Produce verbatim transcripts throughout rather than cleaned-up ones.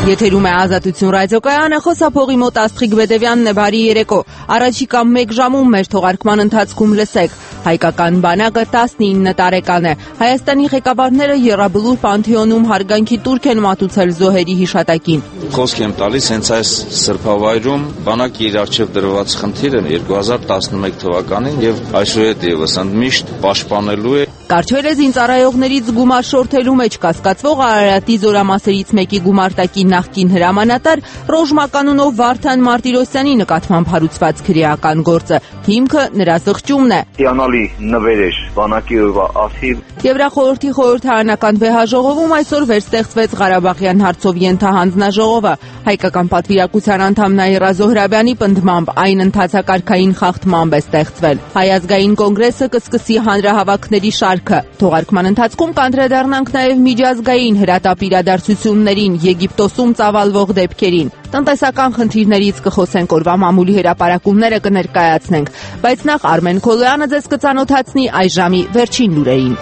Եթերում է Ազատություն ռադիոկայանը, խոսափողի մոտ Աստղիկ Բեդևյանն է, բարի երեկո։ Առաջիկա մեկ ժամում մեր թողարկման ընթացքում լսեք. հայկական բանակը տասնինը տարեկան է։ Հայաստանի ղեկավարները Եռաբլուր Պանթեոնում հարգանքի տուրք են մատուցել զոհերի հիշատակին։ Խոսք եմ տալիս, հենց այս սրբավայրում բանակի իր առջև դրված խնդիրը երկու հազար տասնմեկ թվականին եւ այսուհետեւս ընդմիշտ պաշտպանելու է։ Կարճել է զինծառայողներից գումար շորթելու մեջ կասկածվող Արարատի զորամասերից մեկի գումարտակի նախկին հրամանատար Ռոժմա կանունով Վարդան Մարտիրոսյանի նկատմամբ հարուցված քրեական գործը։ Հիմքը նրա զղջումն է։ Հիանալի նվեր էր բանակի օրվա ասիլ։ Եվրախորհրդի խորհրդարանական վեհաժողովում այսօր վերստեղծվեց Ղարաբաղյան հարցով ենթահանձնաժողովը։ Հայկական պատվիրակության անդամ Նաիրա Զոհրաբյանի պնդմամբ այն ընթացակարգային խախտմամբ է ստեղծվել։ Հայ ազգային կոնգրեսը կսկսի հանրահավաքների շարքը։ Թողարկման ընթացքում կանդրադառնանք նաև միջազգային հրատապ իրադարձություններին, Եգիպտոսում ծավալվող դեպքերին։ Տնտեսական խնդիրներից կխոսենք, օրվա մամուլի հրապարակումները կներկայացնենք, բայց նախ Արմեն Քոլոյանը ձեզ կծանոթացնի այս ժամի վերջին լուրերին։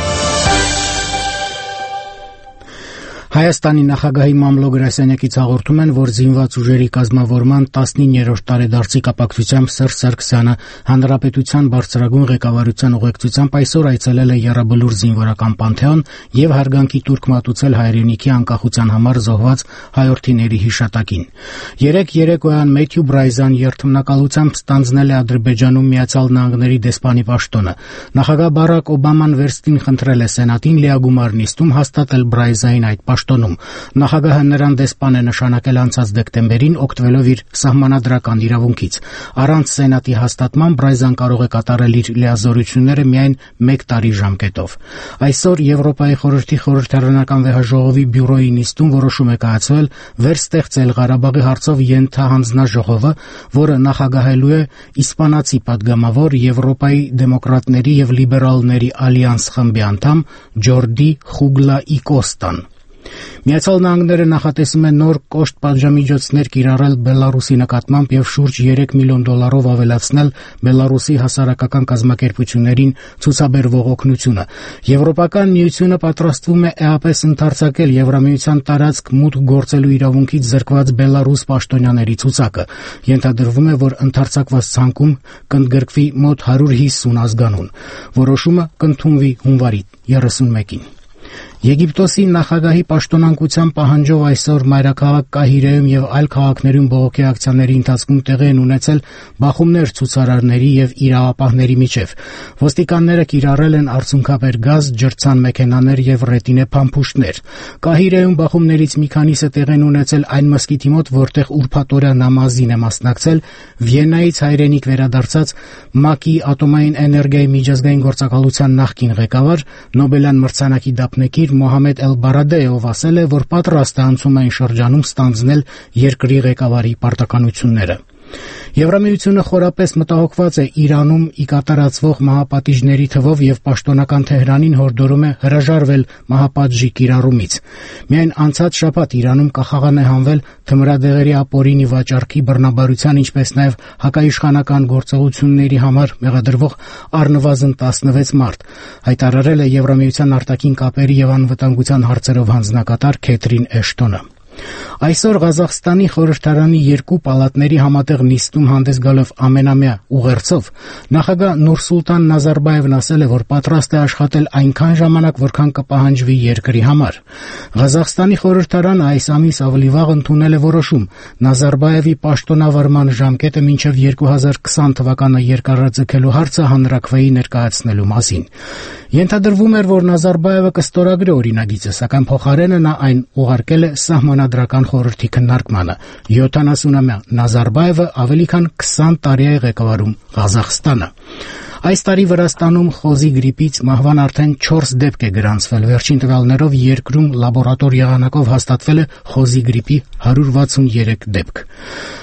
Հայաստանի նախագահի մամլո գրասենյակից հաղորդում են, որ զինված ուժերի կազմավորման տասնիններորդ տարեդարձի կապակցությամբ Սերժ Սարգսյանը Հանրապետության բարձրագույն ղեկավարության ուղեկցությամբ այսօր այցելել է Եռաբլուր զինվորական Պանթեոն եւ հարգանքի տուրք մատուցել հայրենիքի անկախության համար զոհված հայրենիների հիշատակին։ Երեկ երեկոյան Մեթյու Բրայզան երթմնակալությամբ ստանձնել է Ադրբեջանում Միացյալ Նահանգների դեսպանի պաշտոնը։ Նախագահ Բարակ Օբաման վերստին խնդրել է Սենատին լիագումար նիստում հաստատել Բրայզային այդ պաշտոնում։ Նախագահը նրան դեսպան է նշանակել անցած դեկտեմբերին, օգտվելով իր սահմանադրական իրավունքից։ Առանց Սենատի հաստատման Բրայզան կարող է կատարել իր լիազորությունները միայն մեկ տարի ժամկետով։ Այսօր Եվրոպայի խորհրդի խորհրդարանական վեհաժողովի բյուրոյի նիստում որոշում է կայացվել վերստեղծել Ղարաբաղի հարցով ենթահանձնաժողովը, որը նախագահելու է իսպանացի պատգամավոր Եվրոպայի դեմոկրատների եւ լիբերալների ալյանս խմբի անդամ Ջորդի Խուգլա Իկոստան։ Միացյալ Նահանգները նախատեսում է նոր կոշտ պատժամիջոցներ կիրառել Բելարուսի նկատմամբ եւ շուրջ երեք միլիոն դոլարով ավելացնել Բելարուսի հասարակական կազմակերպություններին ցուցաբերվող օգնությունը։ Եվրոպական միությունը պատրաստվում է էապես ընդարձակել Եվրամիության տարածք մուտք գործելու իրավունքից զրկված Բելարուս պաշտոնյաների ցուցակը։ Ենթադրվում է, որ ընդարձակված ցանկում կընդգրկվի մոտ հարյուր հիսուն ազգանուն։ Որոշումը կընդունվի հունվարի երեսունմեկին։ Եգիպտոսի նախագահի պաշտոնանկության պահանջով այսօր մայրաքաղաք Կահիրեում եւ այլ քաղաքներում բողոքի ակցիաների ընթացքում տեղի են ունեցել բախումներ ցուցարարների եւ իրավապահների միջեւ։ Ոստիկանները կիրառել են արցունքաբեր գազ, ջրցան մեքենաներ եւ ռետինե փամփուշտներ։ Կահիրեում բախումներից մի քանիսը տեղի են ունեցել այն մզկիթի մոտ, որտեղ ուրբաթօրյա նամազին է մասնակցել Վիեննայից հայրենիք վերադարձած ՄԱԿ-ի ատոմային էներգիայի միջազգային գործակալության նախկին ղեկավար, Նոբելյան մրցանակի դափնեկիր Մոհամեդ Էլ-Բարադեով ասել է, որ պատրաստ է անցումային շրջանում ստանձնել երկրի ղեկավարի պարտականությունները։ Եվրամիությունը խորապես մտահոգված է Իրանում ի կատարածվող մահապատիժների թվով եւ պաշտոնական Թեհրանին հորդորում է հրաժարվել մահապատժի կիրառումից։ Միայն անցած շաբաթ Իրանում կախաղան է հանվել թմրադեղերի ապօրինի վաճառքի, բռնաբարության, ինչպես նաեւ հակաիշխանական գործողությունների համար մեղադրվող առնվազն տասնվեց մարդ, հայտարարել է Եվրամիության արտաքին կապերի եւ անվտանգության հարցերով հանձնակատար Քեթրին Էշտոնը։ Այսօր Ղազախստանի խորհրդարանի երկու պալատների համատեղ նիստում հանդես գալով ամենամյա ուղերձով նախագահ Նուրսուլտան Նազարբաևն ասել է, որ պատրաստ է աշխատել այնքան ժամանակ, որքան կպահանջվի երկրի համար։ Ղազախստանի խորհրդարանը այս ամիս ավելի վաղ ընդունել է որոշում Նազարբաևի պաշտոնավարման ժամկետը մինչև երկու հազար քսան թվականը երկարաձգելու հարցը հանրաքվեի ներկայացնելու մասին։ Ենթադրվում էր, որ Նազարբաևը կստորագրի օրինագիծը, սակայն փոխարենը նա այն ուղարկել է սահմանադրական խորհրդի քննարկմանը։ յոթանասունամյա Նազարբաևը ավելի քան քսան տարի է ղեկավարում Ղազախստանը։ Այս տարի Վրաստանում խոզի գրիպից մահվան արդեն չորս դեպք է գրանցվել։ Վերջին տվյալներով երկրում լաբորատոր եղանակով հաստատվել է խոզի գրիպի հարյուր վաթսուներեք դեպք։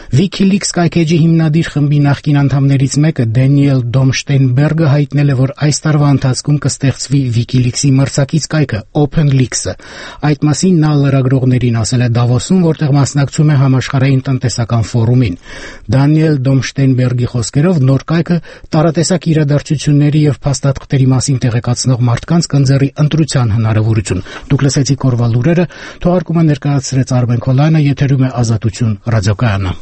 WikiLeaks կայքեջի հիմնադիր խմբի նախկին անդամներից մեկը Դենիել Դոմշտեյնբերգը հայտնել է, որ այս տարվա ընթացքում կստեղծվի WikiLeaks-ի մրցակից կայքը OpenLeaks-ը։ Այդ մասին նա լրագրողներին ասել է Դավոսում, որտեղ մասնակցում է համաշխարհային տնտեսական ֆորումին։ Դանիել Դոմշտեյնբերգի խոսքերով նոր կայքը տարատեսակ իրադարձությունների եւ փաստաթղթերի մասին տեղեկացնող մարդկանց կընձեռի ընտրության հնարավորություն։ Դուք լսեցիք օրվա լուրերը, թողարկումը ներկայացրեց Արմեն Քոլյանը, եթերում է Ազատություն ռադիոկայանը։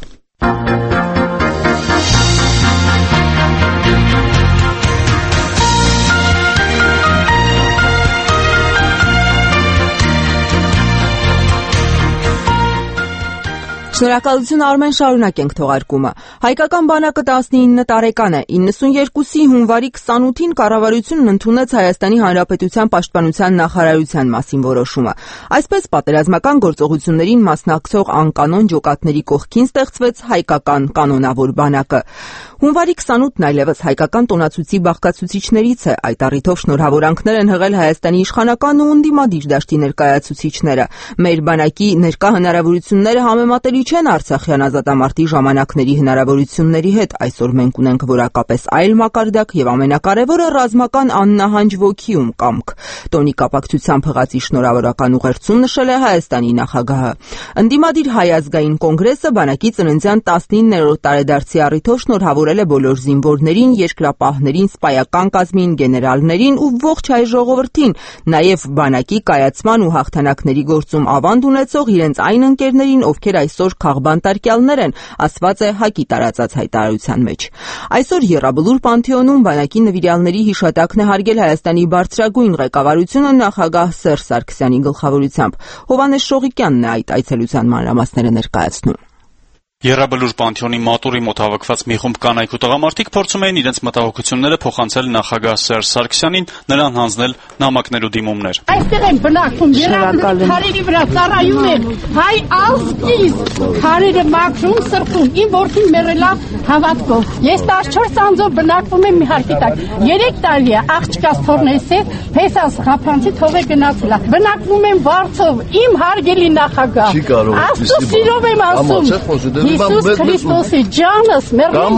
Շնորհակալություն Արմեն, շարունակենք թողարկումը։ Հայկական բանակը տասնինը տարեկան է։ իննսունյերկուսի հունվարի քսանութին կառավարությունն ընդունեց Հայաստանի Հանրապետության Պաշտպանության նախարարության մասին որոշումը։ Այսպես պատերազմական գործողություններին մասնակցող անկանոն ջոկատների կողքին ստեղծվեց հայկական կանոնավոր բանակը։ Հունվարի քսանութն այլևս հայկական տոնացույցի բաղկացուցիչներից է։ Այդ առիթով շնորհավորանքներ են հղել Հայաստանի իշխանական ու ընդդիմադիր դաշտի ներկայացուցիչները։ Մեր բանակի ներկա հնարավորությունները համեմատելի չեն Արցախյան ազատամարտի ժամանակների հնարավորությունների հետ։ Այսօր մենք ունենք որակապես այլ մակարդակ եւ ամենակարևորը ռազմական աննահանջ ոգի ու կամք։ Տոնի կապակցությամբ հղացի շնորհավորական ուղերձում նշել է Հայաստանի նախագահը։ Ընդդիմադիր Հայ ազգային կոնգրեսը բանակի ծննդյան տասնիններորդ տարեդարձի առիթով շնորհավորել է բոլոր զինվորներին, երկրապահներին, սպայական կազմին, գեներալներին ու ողջ հայ ժողովրդին, նաեւ բանակի կայացման ու հաղթանակների գործում ավանդ ունեցող իրենց այն ընկերներին, ովքեր այսօր քաղբանտարկյալներ են, ասված է ՀԱԿ-ի տարածած հայտարարության մեջ։ Այսօր Եռաբլուր Պանթեոնում բանակի նվիրյալների հիշատակն է հարգել Հայաստանի բարձրագույն ղեկավարությունը նախագահ Սերժ Սարգսյանի գլխավորությամբ։ Հովհաննես Շողիկյանն է այդ այցելության մանրամասները ներկայացնում։ Եռաբլուր Պանթեոնի մատուրի մոտ հավաքված մի խումբ կանայք ու տղամարդիկ փորձում էին իրենց մտահոգությունները փոխանցել նախագահ Սերժ Սարգսյանին, նրան հանձնել նամակներ ու դիմումներ։ Այստեղ են բնակվում, Եռաբլուրի քարերի վրա ծառայում են հայ ազգից, քարերը մաքրում, սրբում, իմ որդին մեռելա հավատքով։ Ես տասնչորս անձով բնակվում եմ մի հարկի տակ։ երեք տարի է աղջկաս թողնես է, փեսաս խափանցի թողե գնացել։ Բնակվում եմ Վարչով, իմ հարգելի նախագահ։ Աստծո սիրով եմ ասում։ Հիսուս Քրիստոսի ջանս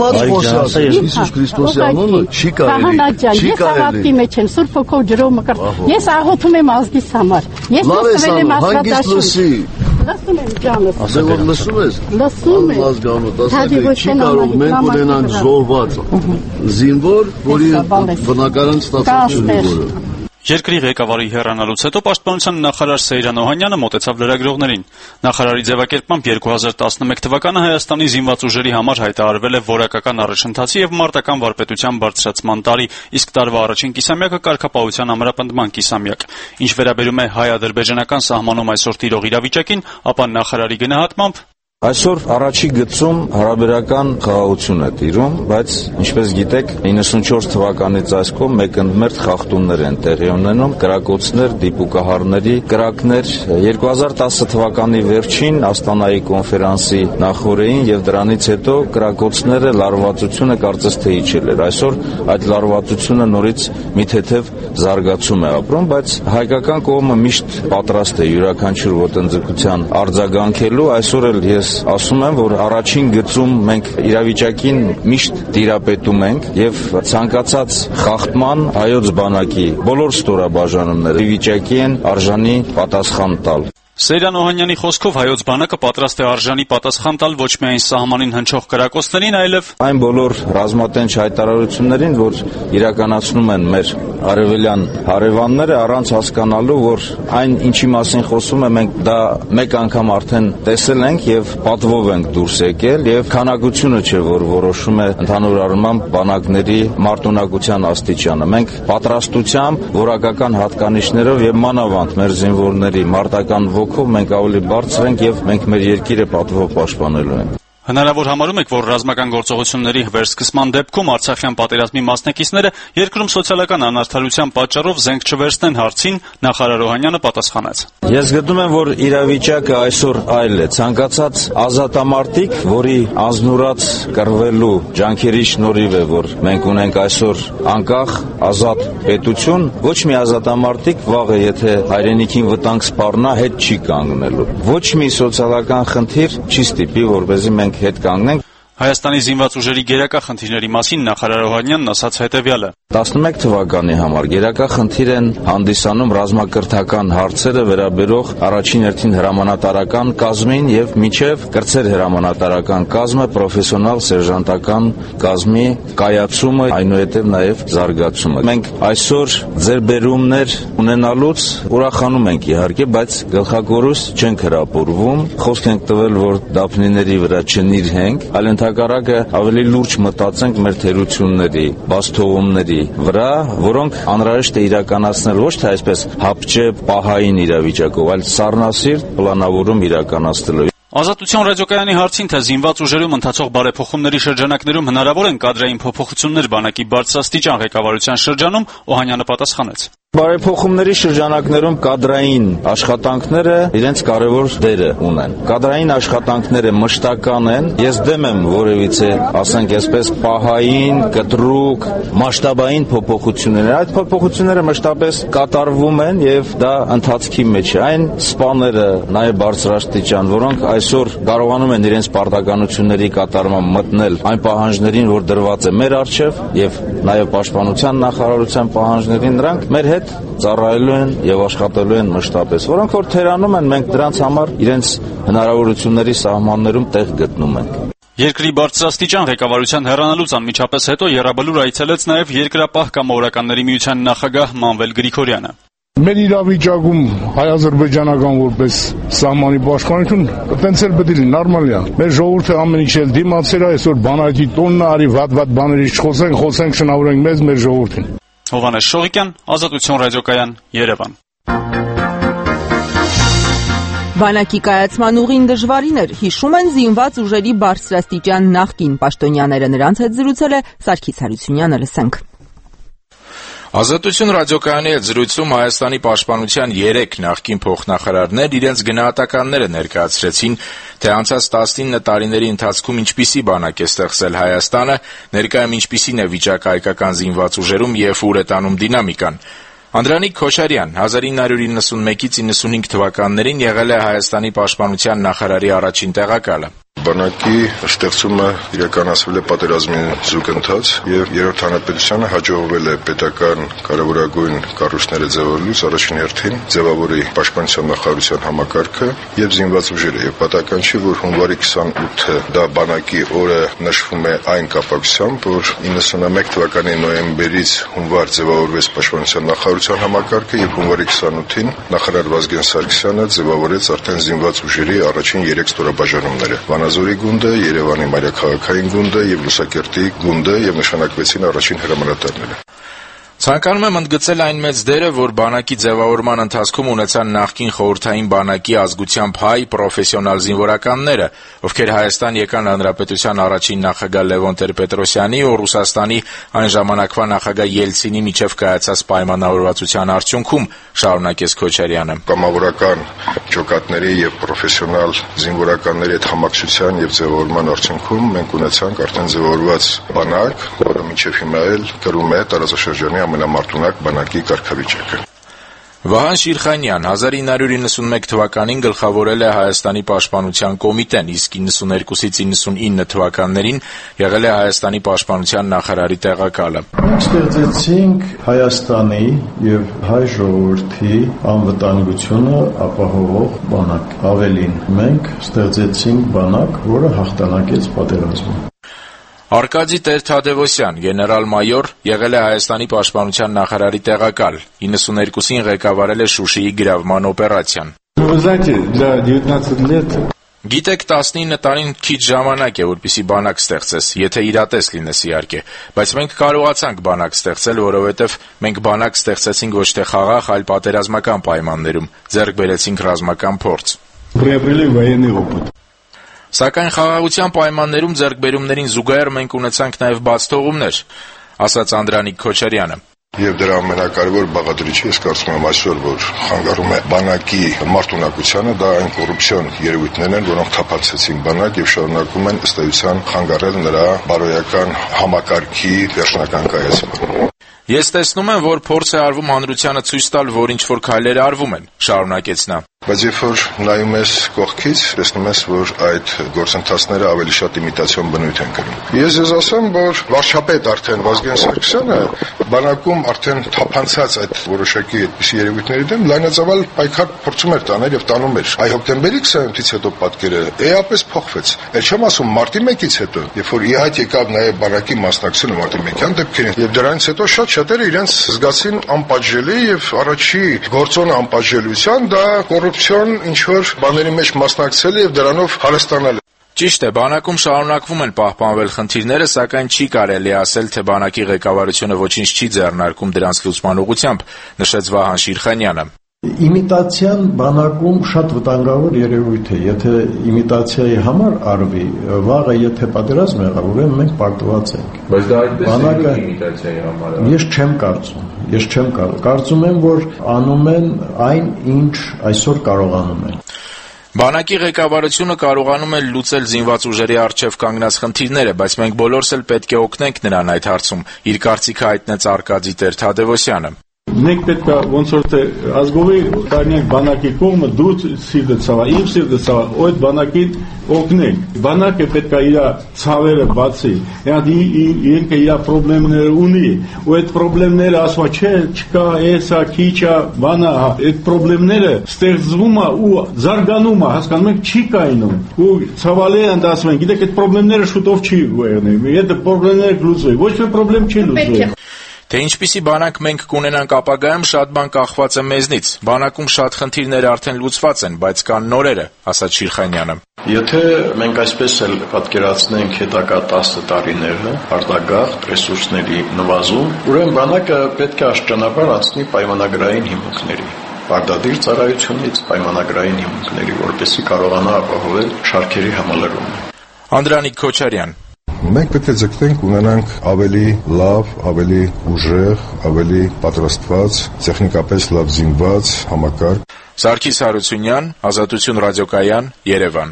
մեռնի Հիսուս Քրիստոսի անունը չի կարելի։ Ես հավատքի մեջ եմ, Սուրբ Հոգով ջրով մկրտ։ Ես աղոթում եմ ազգիս համար։ Ես ստվել եմ աստվածաշունչ։ Լսում եմ ջանս։ Ասել որ լսում ես։ Լսում եմ։ Ազգանոտ, ասել չի կարող մենք ունենանք զոհված զինվոր, որի բնակարան ստացած զինվորը։ Երկրի ղեկավարի հեռանալուց հետո Պաշտպանության նախարար Սեյրան Օհանյանը մոտեցավ լրագրողներին։ Նախարարի ձևակերպմամբ երկու հազար տասնմեկ թվականը Հայաստանի զինված ուժերի համար հայտարարվել է որակական առաջընթացի եւ մարտական վարպետության բարձրացման տարի, իսկ տարվա առաջին կիսամյակը կարգապահության ամրապնդման կիսամյակ։ Ինչ վերաբերում է հայ-ադրբեջանական սահմանում այսօր տիրող իրավիճակին, ապա նախարարի գնահատմամբ Այսօր առաջի գծում հարաբերական խաղաղություն է տիրում, բայց ինչպես գիտեք, իննսունչորս թվականից այս կողմ մեկընդմերթ խախտումներ են տեղի ունենում, կրակոցներ, դիպուկահարների կրակներ։ երկու հազար տասը թվականի վերջին Աստանայի կոնֆերանսի նախօրեին եւ դրանից հետո կրակոցները լարվածությունը կարծես թե իջել էր։ Այսօր այդ լարվածությունը նորից մի թեթև զարգացում է ապրում, բայց հայկական կողմը միշտ պատրաստ է յուրաքանչյուր ոտնձգության արձագանքելու։ Այսօր էլ ես ասում եմ, որ առաջին գծում մենք իրավիճակին միշտ տիրապետում ենք եւ ցանկացած խախտման հայոց բանակի բոլոր ստորաբաժանումները վիճակի են արժանի պատասխան տալ։ Սեյրան Օհանյանի խոսքով հայոց բանակը պատրաստ է արժանի պատասխան տալ ոչ միայն սահմանին հնչող կրակոցներին, այլև այն բոլոր ռազմատենչ հայտարարություններին, որ իրականացնում են մեր արևելյան հարևանները, առանց հասկանալու, որ այն ինչի մասին խոսում է, մենք դա մեկ անգամ արդեն տեսել ենք եւ պատվով ենք դուրս եկել եւ քանակությունը չէ, որ որոշում է ընդհանուր առմամբ բանակների մարտունակության աստիճանը։ Մենք պատրաստությամբ, որակական հատկանիշներով եւ մանավանդ մեր զինվորների մարտական ոգով մենք ավելի բարձր ենք եւ մենք մեր երկիրը պատվով պաշտպանելու ենք։ Հնարավոր համարում եք, որ ռազմական գործողությունների վերսկսման դեպքում Արցախյան պատերազմի մասնակիցները երկրում սոցիալական անարդարության պատճառով զենք չվերցնեն հարցին, նախարար Օհանյանը պատասխանեց։ Ես գտնում եմ, որ իրավիճակը այսօր այլ է։ Ցանկացած ազատամարտիկ, որի անznուրած կռվելու ջանքերի շնորհիվ է, որ մենք ունենք այսօր անկախ, ազատ պետություն, ոչ մի ազատամարտիկ վաղը, եթե հայրենիքին վտանգ սպառնա, հետ չի կանգնելու։ Ոչ մի սոցիալական խնդիր չի ստիպի, որպեսզի մենք մենք հետ կանգնենք։ Հայաստանի զինված ուժերի գերակա խնդիրների մասին նախարար Օհանյանն ասաց հետևյալը. տասնմեկ թվականի համար գերակա խնդիր են հանդիսանում ռազմակրթական հարցերը վերաբերող առաջին հերթին հրամանատարական կազմին եւ մինչեւ կրտսեր հրամանատարական կազմը պրոֆեսիոնալ սերժանտական կազմի կայացումը, այնուհետեւ նաեւ զարգացումը։ Մենք այսօր ձեռբերումներ ունենալուց ուրախանում ենք իհարկե, բայց գլխակորուս չենք հրապուրվում, խոսք ենք տվել, որ դափնիների վրա չնիրհենք, այլ ընդհակառակը ավելի լուրջ մտածենք մեր թերությունների, բացթողումների վրա, որոնք անհրաժեշտ է իրականացնել ոչ թե այսպես հապճեպ պահային իրավիճակով, այլ սառնասիրտ պլանավորում իրականացնելով։ Ազատության ռադիոկայանի հարցին, թե զինված ուժերում ընթացող բարեփոխումների շրջանակներում հնարավոր են կադրային փոփոխություններ բանակի բարձրաստիճան ղեկավարության շրջանում, Օհանյանը պատասխանեց. Բարեփոխումների շրջանակներում կադրային աշխատանքները իրենց կարևոր դերը ունեն։ Կադրային աշխատանքները մշտական են։ Ես դեմ եմ որևիցե, ասենք այսպես, պահային, կտրուկ, մասշտաբային փոփոխություններ։ Այդ փոփոխությունները մշտապես կատարվում են եւ դա ընթացքի մեջ է։ Այն սպաները, նաեւ բարձրաստիճան, որոնք այսօր կարողանում են իրենց պարտականությունների կատարման մտնել այն պահանջներին, որ դրված է մեր առջև եւ նաեւ պաշտպանության նախարարության պահանջներին, նրանք մեր հետ ծառայելու են եւ աշխատելու են մշտապես, որոնք որ թերանում են, մենք դրանց համար իրենց հնարավորությունների սահմաններում տեղ գտնում ենք։ Երկրի բարձրաստիճան ղեկավարության հեռանալուց անմիջապես հետո Եռաբլուր այցելեց նաեւ Երկրապահ կամավորականների միության նախագահ Մանվել Գրիգորյանը։ Մեր իրավիճակում հայ-ադրբեջանական որպես սահմանի պաշտպանություն տենց էլ պետք է լինի, նորմալ է։ Մեր ժողովուրդը ամեն ինչ էլ դիմացել է, այսօր բանակի տոնն արի վատ-վատ բաների չխոսենք, խոսենք շնորհենք մեզ, մեր ժողովրդին։ Հովհաննես Շողիկյան, Ազատություն ռադիոկայան, Երևան։ Բանակի կայացման ուղին դժվարին էր, հիշում են զինված ուժերի բարձրաստիճան նախկին պաշտոնյաները, նրանց հետ զրուցել է Սարգիս Հարությունյանը, լսենք։ Ազատություն ռադիոկայանի հետ զրույցում Հայաստանի պաշտպանության երեք նախկին փոխնախարարներ իրենց գնահատականները ներկայացրեցին, թե անցած տասնինը տարիների ընթացքում ինչպիսի բանակ է ստեղծել Հայաստանը, ներկայում ինչպիսին է վիճակը հայկական զինված ուժերում եւ ուր է տանում դինամիկան։ Անդրանիկ Քոչարյան հազար ինը հարյուր իննսունմեկից իննսունհինգ թվականներին եղել է Հայաստանի պաշտպանության նախարարի առաջին տեղակալը։ Բանակի ստեղծումը իրականացվել է պատերազմի զուգընթաց եւ երրորդ հանրապետությանը հաջողվել է պետական կարևորագույն կառույցները ձևավորելուց առաջին հերթին ձևավորի պաշտպանության նախարարության համակարգը եւ զինված ուժերը եւ պատահական չի, որ հունվարի քսանութը դա բանակի օրը նշվում է այն կապակցությամբ, որ իննսունմեկ թվականի նոյեմբերից հունվար ձևավորվեց պաշտպանության նախարարության համակարգը եւ հունվարի քսանութին նախարար Վազգեն Սարգսյանը ձևավորեց արդեն զինված ուժերի առաջին երեք ստորաբաժանումները։ Զորի գունդը, Երևանի մայրաքաղաքային գունդը եւ Լուսակերտի գունդը եւ նշանակվեցին առաջին հրամանատարները։ Ցանկանում եմ ընդգծել այն մեծ դերը, որ բանակի ձևավորման ընթացքում ունեցան նախկին խորհրդային բանակի ազգությամբ հայ պրոֆեսիոնալ զինվորականները, ովքեր Հայաստան եկան Հանրապետության առաջին նախագահ Լևոն Տեր-Պետրոսյանի ու Ռուսաստանի այն ժամանակվա նախագահ Ելցինի միջև կայացած պայմանավորվածության արդյունքում, շարունակեց Քոչարյանը։ Կամավորական ջոկատների եւ պրոֆեսիոնալ զինվորականների հետ համակցության եւ ձևավորման արդյունքում մենք ունեցանք արդեն ձևավորված բանակ, որը մինչեւ հիմա էլ կրում է տարածաշրջանի ամենամարտունակ բանակի կարգավիճակը։ Վահան Շիրխանյան հազար ինը հարյուր իննսունմեկ թվականին գլխավորել է Հայաստանի պաշտպանության կոմիտեն, իսկ իննսուներկուսից իննսունինը թվականներին եղել է Հայաստանի պաշտպանության նախարարի տեղակալը։ Մենք ստեղծեցինք Հայաստանի եւ հայ ժողովրդի անվտանգությունը ապահովող բանակ։ Ավելին, մենք ստեղծեցինք բանակ, որը հաղթանակեց պատերազմը։ Արկադի Տեր-Թադևոսյան, գեներալ-մայոր, եղել է Հայաստանի պաշտպանության նախարարի տեղակալ, իննսուներկուսին ղեկավարել է Շուշիի գրավման օպերացիան։ Գիտեք, տասնինը տարին քիչ ժամանակ է, որպեսզի բանակ ստեղծես, եթե իրատես լինես իհարկե, բայց մենք կարողացանք բանակ ստեղծել, որովհետև մենք բանակ ստեղծեցինք ոչ թե խաղաղ, այլ պատերազմական պայմաններում, ձեռք բերեցինք ռազմական փորձ։ Սակայն խաղաղության պայմաններում ձեռքբերումներին զուգահեռ մենք ունեցանք նաև բացթողումներ, ասաց Անդրանիկ Քոչարյանը։ Եվ դրա ամենակարևոր բաղադրիչը ես կարծում եմ այսօր, որ խանգարում է բանակի մարտունակությանը, դա այն կոռուպցիոն երևույթներն են, որոնք թափանցեցին բանակ եւ շարունակում են ըստ էության խանգարել նրա բարոյական համակարգի վերջնական կայացմանը։ Ես տեսնում եմ, որ փորձ է արվում հանրությանը ցույց տալ, որ ինչ-որ քայլեր արվում են, շարունակեց նա։ բայց երբ որ նայում ես կողքից, տեսնում ես, որ այդ գործընթացները ավելի շատ իմիտացիոն բնույթ են կրում։ Ես ես ասեմ, որ վարչապետ արդեն Վազգեն Սարգսյանը բանակում արդեն թափանցած այդ որոշակի այդպիսի երևույթների դեմ լայնածավալ պայքար փորձում էր տանել եւ տանում էր։ Այ հոկտեմբերի քսանութից հետո պատկերը էապես փոխվեց։ Էլ չեմ ասում մարտի մեկից հետո, երբ որ ի հայտ եկավ նաեւ բանակի մասնակցությունը մարտի մեկյան դեպքերին, եւ դրանից հետո շատ շատերը իրենց զգացին անպատժելի եւ առաջի գործոնը անպատժելիության դա կոռուպցիոն ինչ որ բաների մեջ մասնակցել եւ դրանով հարստանալ։ Ճիշտ է, բանակում շարունակվում են պահպանվել խնդիրները, սակայն չի կարելի ասել, թե բանակի ղեկավարությունը ոչինչ չի ձեռնարկում դրանց լուծման ուղղությամբ, նշեց Վահան Շիրխանյանը։ Իմիտացիան բանակում շատ վտանգավոր երևույթ է, եթե իմիտացիայի համար արվի, վաղը եթե պատերազմ եղավ, ուրեմն մենք պարտված ենք։ Բայց դա այդպես բանակը է իմիտացիայի համար։ Ես չեմ կարծում, ես չեմ կարծում, կարծում եմ, որ անում են այն, ինչ այսօր կարողանում են։ Բանակի ղեկավարությունը կարողանում է լուծել զինված ուժերի առջև կանգնած խնդիրները, բայց մենք բոլորս էլ պետք է օգնենք նրան այդ հարցում, իր կարծիքը հայտնեց Արկադի Տեր-Թադևոսյանը։ Մենք պետք է ոնց որ թե ազգովի կարնենք բանակի կողմը դու սիրտը ցավա, իմ սիրտը ցավա, այդ բանակին օգնենք։ Բանակը պետք է իր ցավերը բացի։ Հենց իրենք իր խնդիրները ունի, ու այդ խնդիրները ասવા չէ, չկա, էսա, քիչա, բանա, այդ խնդիրները ստեղծվում է ու զարգանում է, հասկանում եք, չի կայնում։ Ու ցավալի են ասում են, գիտեք, այդ խնդիրները շուտով չի ողնի։ Այդ խնդիրները լուծվի, ոչ մի խնդիր չի լուծվի։ Թե ինչպիսի բանակ մենք կունենանք ապագայում, շատ բան կախված է մեզնից։ Բանակում շատ խնդիրներ արդեն լուծված են, բայց կան նորերը, ասաց Շիրխանյանը։ Եթե մենք այսպես էլ պատկերացնենք հետագա տասը տարիները, արտագաղթ ռեսուրսների նվազում, ուրեմն բանակը պետք է աշճանաբար անցնի պայմանագրային հիմունքների։ Պարտադիր ծառայությունից պայմանագրային հիմունքների, որպեսզի կարողանա ապահովել շարքերի համալրումը։ Անդրանիկ Քոչարյան։ Մենք պետք է ձգտենք ունենանք ավելի լավ, ավելի ուժեղ, ավելի պատրաստված, տեխնիկապես լավ զինված համակարգ։ Սարգիս Հարությունյան, Ազատություն ռադիոկայան, Երևան։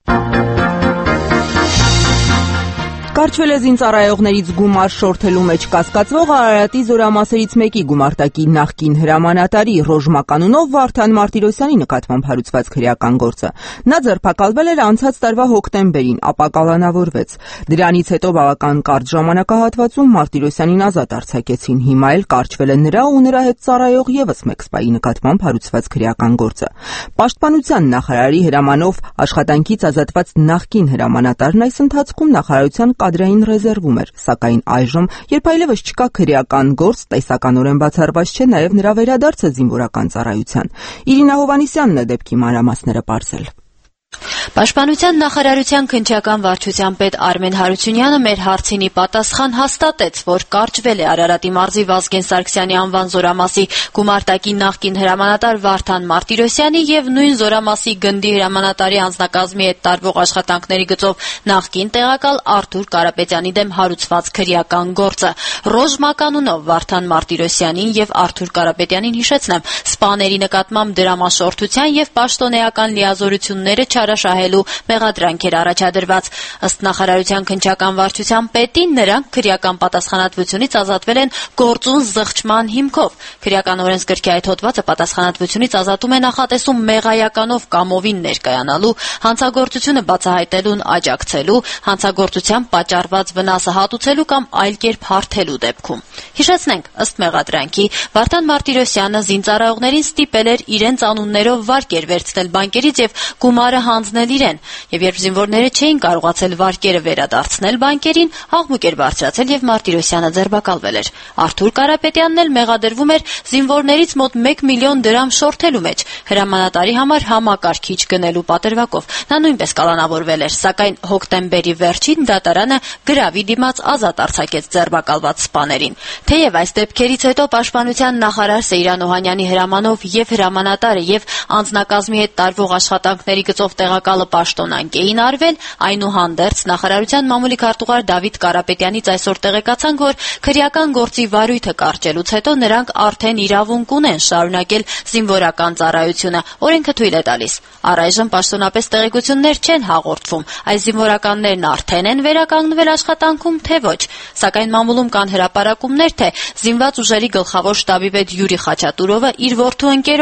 Կարճվել է զինծառայողներից գումար շորթելու մեջ կասկածվող Արարատի զորամասերից մեկի գումարտակի նախկին հրամանատարի Ռոժմականունով Վարդան Մարտիրոսյանի նկատմամբ հարուցված քրեական գործը։ Նա ձերբակալվել էր անցած տարվա հոկտեմբերին, ապա կալանավորվեց։ Դրանից հետո բավական կարճ ժամանակահատվածում Մարտիրոսյանին ազատ արձակեցին։ Հիմա էլ կարճվել է նրա ու նրա հետ ծառայող եւս մեկ սպայի նկատմամբ հարուցված քրեական գործը։ Պաշտպանության նախարարի հրամանով աշխատանքից ազատված նախկին հրամանատարն այս ընթացքում նախարարության կադրային ռեզերվում էր, սակայն այժմ, երբ այլևս չկա քրեական գործ, տեսականորեն բացառված չէ նաև նրա վերադարձը զինվորական ծառայության։ Իրինա Հովհաննիսյանն է դեպքի մանրամասները պարզել։ Պաշտպանության նախարարության քննչական վարչության պետ Արմեն Հարությունյանը մեր հարցինի պատասխան հաստատեց, որ կարճվել է Արարատի մարզի Վազգեն Սարգսյանի անվան զորամասի գումարտակի նախկին հրամանատար Վարդան Մարտիրոսյանի եւ նույն զորամասի գնդի հրամանատարի անձնակազմի հետ տարվող աշխատանքների գծով նախկին տեղակալ Արթուր Կարապետյանի դեմ հարուցված քրեական գործը։ Ռոժմականունով Վարդան Մարտիրոսյանին եւ Արթուր Կարապետյանին հիշեցնեմ, սպաների նկատմամբ դրամաշորթության եւ պաշտոնեական լիազորությունները չարաշահելու մեղադրանք էր առաջադրված։ Ըստ նախարարության քննչական վարչության պետի, նրանք քրեական պատասխանատվությունից ազատվել են գործուն զղջման հիմքով։ Քրեական օրենսգրքի այդ հոդվածը պատասխանատվությունից ազատում է նախատեսում մեղայականով կամովին ներկայանալու, հանցագործությունը բացահայտելուն աջակցելու, հանցագործության պատճառված վնասը հատուցելու կամ այլ կերպ հարթելու դեպքում։ Հիշեցնենք, ըստ մեղադրանքի, Վարդան Մարտիրոսյանը զինծառայողներին ստիպել էր իրենց անուններով վարկեր վերցնել բանկերից եւ գումարը հանձնել իրեն, եւ երբ զինվորները չէին կարողացել վարկերը վերադարձնել բանկերին, աղմուկ էր բարձրացել եւ Մարտիրոսյանը ձերբակալվել էր։ Արթուր Կարապետյանն էլ մեղադրվում էր զինվորներից մոտ մեկ միլիոն դրամ շորթելու մեջ, հրամանատարի համար համակարգիչ գնելու պատրվակով։ Նա նույնպես կալանավորվել էր, սակայն հոկտեմբերի վերջին դատարանը գրավի դիմաց ազատ արձակեց ձերբակալված սպաներին։ Թեև այս դեպքերից հետո պաշտպանության նախարար Սեյրան Օհանյանի հրամանով եւ հրամանատարը եւ անձնակազմի հետ տարվող աշխատանքների գծով տեղակալը պաշտոնանկ էին արվել, այնուհանդերձ նախարարության մամուլի քարտուղար Դավիթ Կարապետյանից այսօր տեղեկացանք, որ քրեական գործի վարույթը կարճելուց հետո նրանք արդեն իրավունք ունեն շարունակել զինվորական ծառայությունը։ Օրենքը թույլ է տալիս։ Առայժմ պաշտոնապես տեղեկություններ չեն հաղորդվում, այս զինվորականներն արդեն են վերականգնվել աշխատանքում, թե ոչ։ Սակայն մամուլում կան հրապարակումներ, թե զինված ուժերի գլխավոր շտաբի պետ Յուրի Խաչատուրովը իր որդու ընկերոջը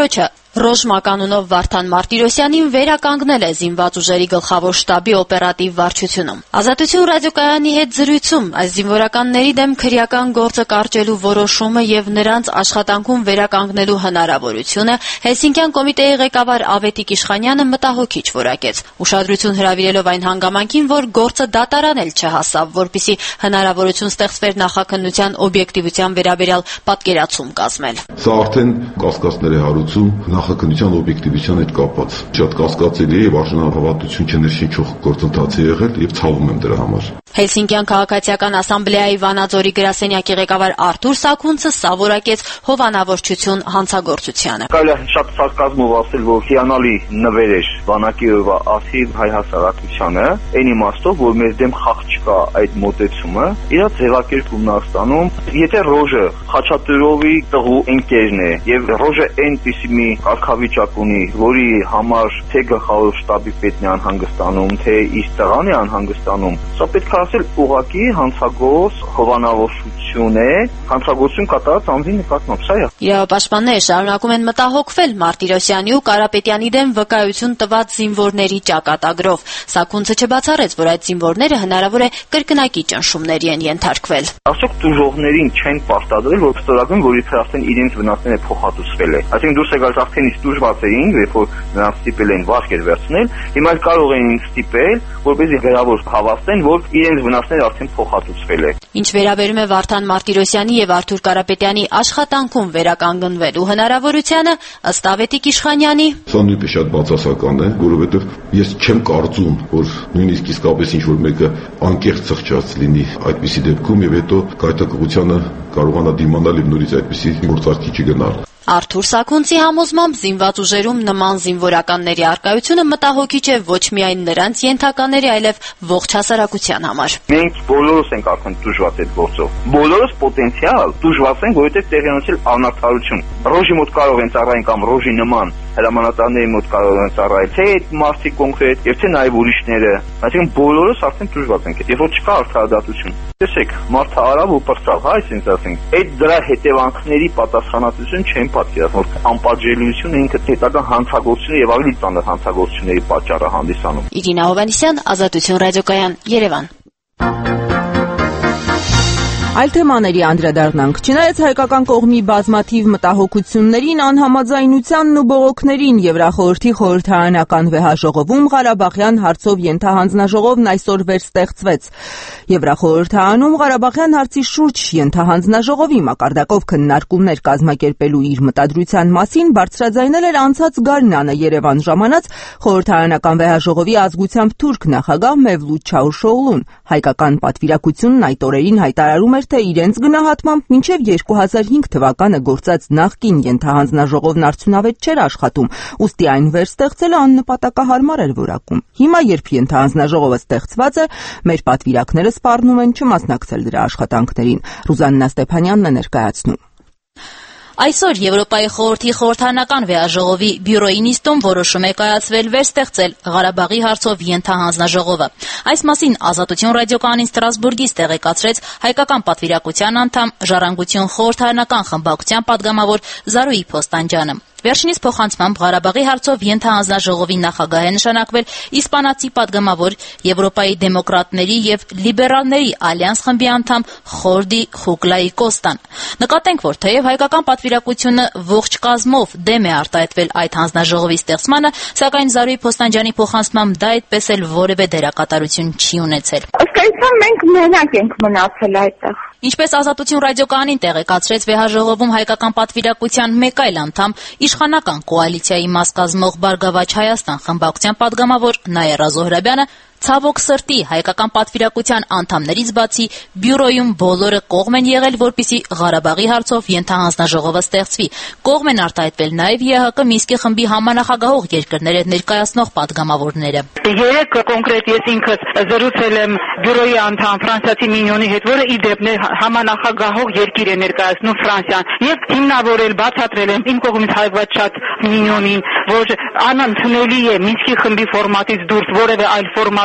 Ռոժմա կանունով Վարդան Մարտիրոսյանին վերականգնել է զինված ուժերի գլխավոր շտաբի օպերատիվ վարչությունում։ Ազատություն ռադիոկայանի հետ զրույցում այս զինվորականների դեմ քրեական գործը կարճելու որոշումը եւ նրանց աշխատանքում վերականգնելու հնարավորությունը Հելսինկյան կոմիտեի ղեկավար Ավետիք Իշխանյանը մտահոգիչ որակեց, ուշադրություն հրավիրելով այն հանգամանքին, որ գործը դատարանել չհասավ, որպիսի հնարավորություն ստեղծվեր նախաքննության օբյեկտիվության վերաբերյալ պատկերացում կազմել։ Սա արդեն կասկածներ է հարուցում նախաքննության օբյեկտիվության հետ կապված։ Շատ կասկածելի է եւ արժանապատվություն չներշնչող գործընթաց է եղել եւ ցավում եմ դրա համար։ Հելսինկյան քաղաքացիական ասամբլեայի Վանաձորի գրասենյակի ղեկավար Արթուր Սաքունցը սա որակեց հովանավորչություն հանցագործությանը։ Կարելի է շատ սարկազմով ասել, որ հիանալի նվեր էր բանակի օրվա ասի հայ հասարակությանը, այն իմաստով, որ մեր դեմ խաղ չկա այդ մոտեցումը, իր ձևակերպումն է ստանում։ Եթե Ռոժը Խաչատուրովի տղու ընկերն է եւ Ռոժը այնպիսի մի կարգավիճակ ունի, որի համար թե գլխավոր շտաբի պետն է անհանգստանում, թե իր տղան է անհանգստանում, սա պետք է ասել ուղղակի հանցագործ հովանավորություն է, հանցագործություն կատարած անձի նկատմամբ, սա է։ Իրավապաշտպանները շարունակում են մտահոգվել Մարտիրոսյանի ու Կարապետյանի դեմ վկայություն տված զինվորների ճակատագրով։ Սաքունցը չբացառեց, որ այդ զինվորները հնարավոր է կրկնակի ճնշումների են ենթարկվել։ Ասոք տուժողներին չեն պարտադրել, որ ստորագրեն, որ իբր արդեն իրենց վնասները փոխհատուցվել է։ Այսինքն դուրս է գալիս արդեն իսկ տուժված էին, երբ որ նրանց ստիպել են վարկ էր վերցնել, հիմա էլ կարող են ստիպել, որպեսզի գրավոր հավաստեն, որ իրենց վնասները արդեն փոխհատուցվել է։ Ինչ վերաբերում է Վարդան Մարտիրոսյանի եւ Արթուր Կարապետյանի աշխատանքում վերականգնվելու հնարավորությանը, ըստ Ավետիք Իշխանյանի, սա նույնպես շատ բացասական է, որովհետեւ ես չեմ կարծում, որ նույնիսկ իսկապես ինչ որ մեկը անկեղծ ծխճած լինի այդպիսի դեպքում եւ հետո կայտակղությանը կարողանա դիմանալ եւ նորից այդպիսի գործարքի չգնալ։ Արթուր Սաքունցի համոզմամբ զինված ուժերում նման զինվորականների առկայությունը մտահոգիչ է ոչ միայն նրանց ենթակաների, այլև ողջ հասարակության համար։ Մենք բոլորս ենք արդեն տուժված այդ գործով։ Բոլորս պոտենցիալ տուժված ենք, որովհետև տեղի ունեցել անարդարություն։ Ռոժի մոտ կարող են ծառայեն կամ Ռոժի նման հրամանատարների մոտ կարող են ծառայել, թե այդ մարդիկ կոնկրետ, եւ թե նաեւ ուրիշները։ Այսինքն բոլորս արդեն տուժված ենք, երբ որ չկա արդարադատություն։ Տեսեք, մարդը արավ ու պրծավ, հա, այսինքն ասենք, այդ դրա հետևանքների պատասխանատվություն չեն պատկերացնում, որ անպատժելիությունը ինքը հետագա հանցագործությունը եւ ավելի ծանր հանցագործությունների պատճառը հանդիսանում։ Իրինա Հովանեսյան, Ազատություն ռադիոկայան, Երևան։ Այլ թեմաների անդրադառնանք։ Չնայած հայկական կողմի բազմաթիվ մտահոգություններին, անհամաձայնությանն ու բողոքներին Եվրախորհրդի խորհրդարանական վեհաժողովում Ղարաբաղյան հարցով ենթահանձնաժողովն այսօր վերստեղծվեց։ Եվրախորհրդարանում Ղարաբաղյան հարցի շուրջ ենթահանձնաժողովի մակարդակով քննարկումներ կազմակերպելու իր մտադրության մասին բարձրաձայնել էր անցած գարնանը Երևան ժամանած խորհրդարանական վեհաժողովի ազգությամբ թուրք նախագահ Մևլութ Չավուշօղլուն։ Հայկական պատվիրակությունն այդ օրերին հայտարարում էր, թե իրենց գնահատմամբ մինչև երկու հազար հինգ թվականը գործած նախկին ենթահանձնաժողովն արդյունավետ չէր աշխատում, ուստի այն վերստեղծելը աննպատակահարմար էր որակում։ Հիմա, երբ ենթահանձնաժողովը ստեղծված է, մեր պատվիրակները սպառնում են չմասնակցել դրա աշխատանքներին։ Ռուզաննա Ստեփանյանն է ներկայացնում։ Այսօր Եվրոպայի խորհրդի խորհրդարանական վեհաժողովի բյուրոյի նիստում որոշում է կայացվել վերստեղծել Ղարաբաղի հարցով ենթահանձնաժողովը։ Այս մասին Ազատություն ռադիոկայանին Ստրասբուրգից տեղեկացրեց հայկական պատվիրակության անդամ Ժառանգություն խորհրդարանական խմբակցության падգամավոր Զարուհի Փոստանջյանը։ Վերջինիս փոխանցմամբ Ղարաբաղի հարցով ենթահանձնաժողովի նախագահ է նշանակվել իսպանացի падգամավոր Եվրոպայի դեմոկրատների եւ լիբերալների ալյանս խմբի անդամ Խորդի Խուկլայի Կոստան։ Նկատենք, որ թեև հայկական պատվիրակությունը ողջ կազմով դեմ է արտահայտվել այդ հանձնաժողովի ստեղծմանը, սակայն Զարուհի Փոստանջյանի փոխանցմամբ դա այդպես էլ որևէ դերակատարություն չի ունեցել։ Ըստ այդմ մենք մենակ ենք մնացել այդտեղ։ Ինչպես Ազատություն ռադիոկայանին տեղեկացրեց վեհաժողովում հայկական պատվիրակության մեկ այլ անդամ, իշխանական կոալիցիայի մաս կազմող Բարգավաճ Հայաստան խմբակցության падգամավոր Նաիրա Զոհրաբյանը ցավոք սրտի հայկական պատվիրակության անդամներից բացի բյուրոյում բոլորը կողմ են եղել, որպեսզի Ղարաբաղի հարցով ենթահանձնաժողովը ստեղծվի։ Կողմ են արտահայտվել նաև ԵՀԿ Մինսկի խմբի համանախագահող երկրները ներկայացնող падգամավորները։ Երեք կոնկրետ ես ինքս զրուցել եմ բյուրոյի անդամ ֆրանսիացի Մինյոնի հետ, որը ի դեպ համանախագահող երկիր է ներկայացնում Ֆրանսիան, եւ հիմնավորել, բացատրել եմ իմ կողմից հայված շատ Մինյոնին, որ անընդունելի է Մինսկի խմբի ֆորմատից դուրս որևէ այլ ֆորմատ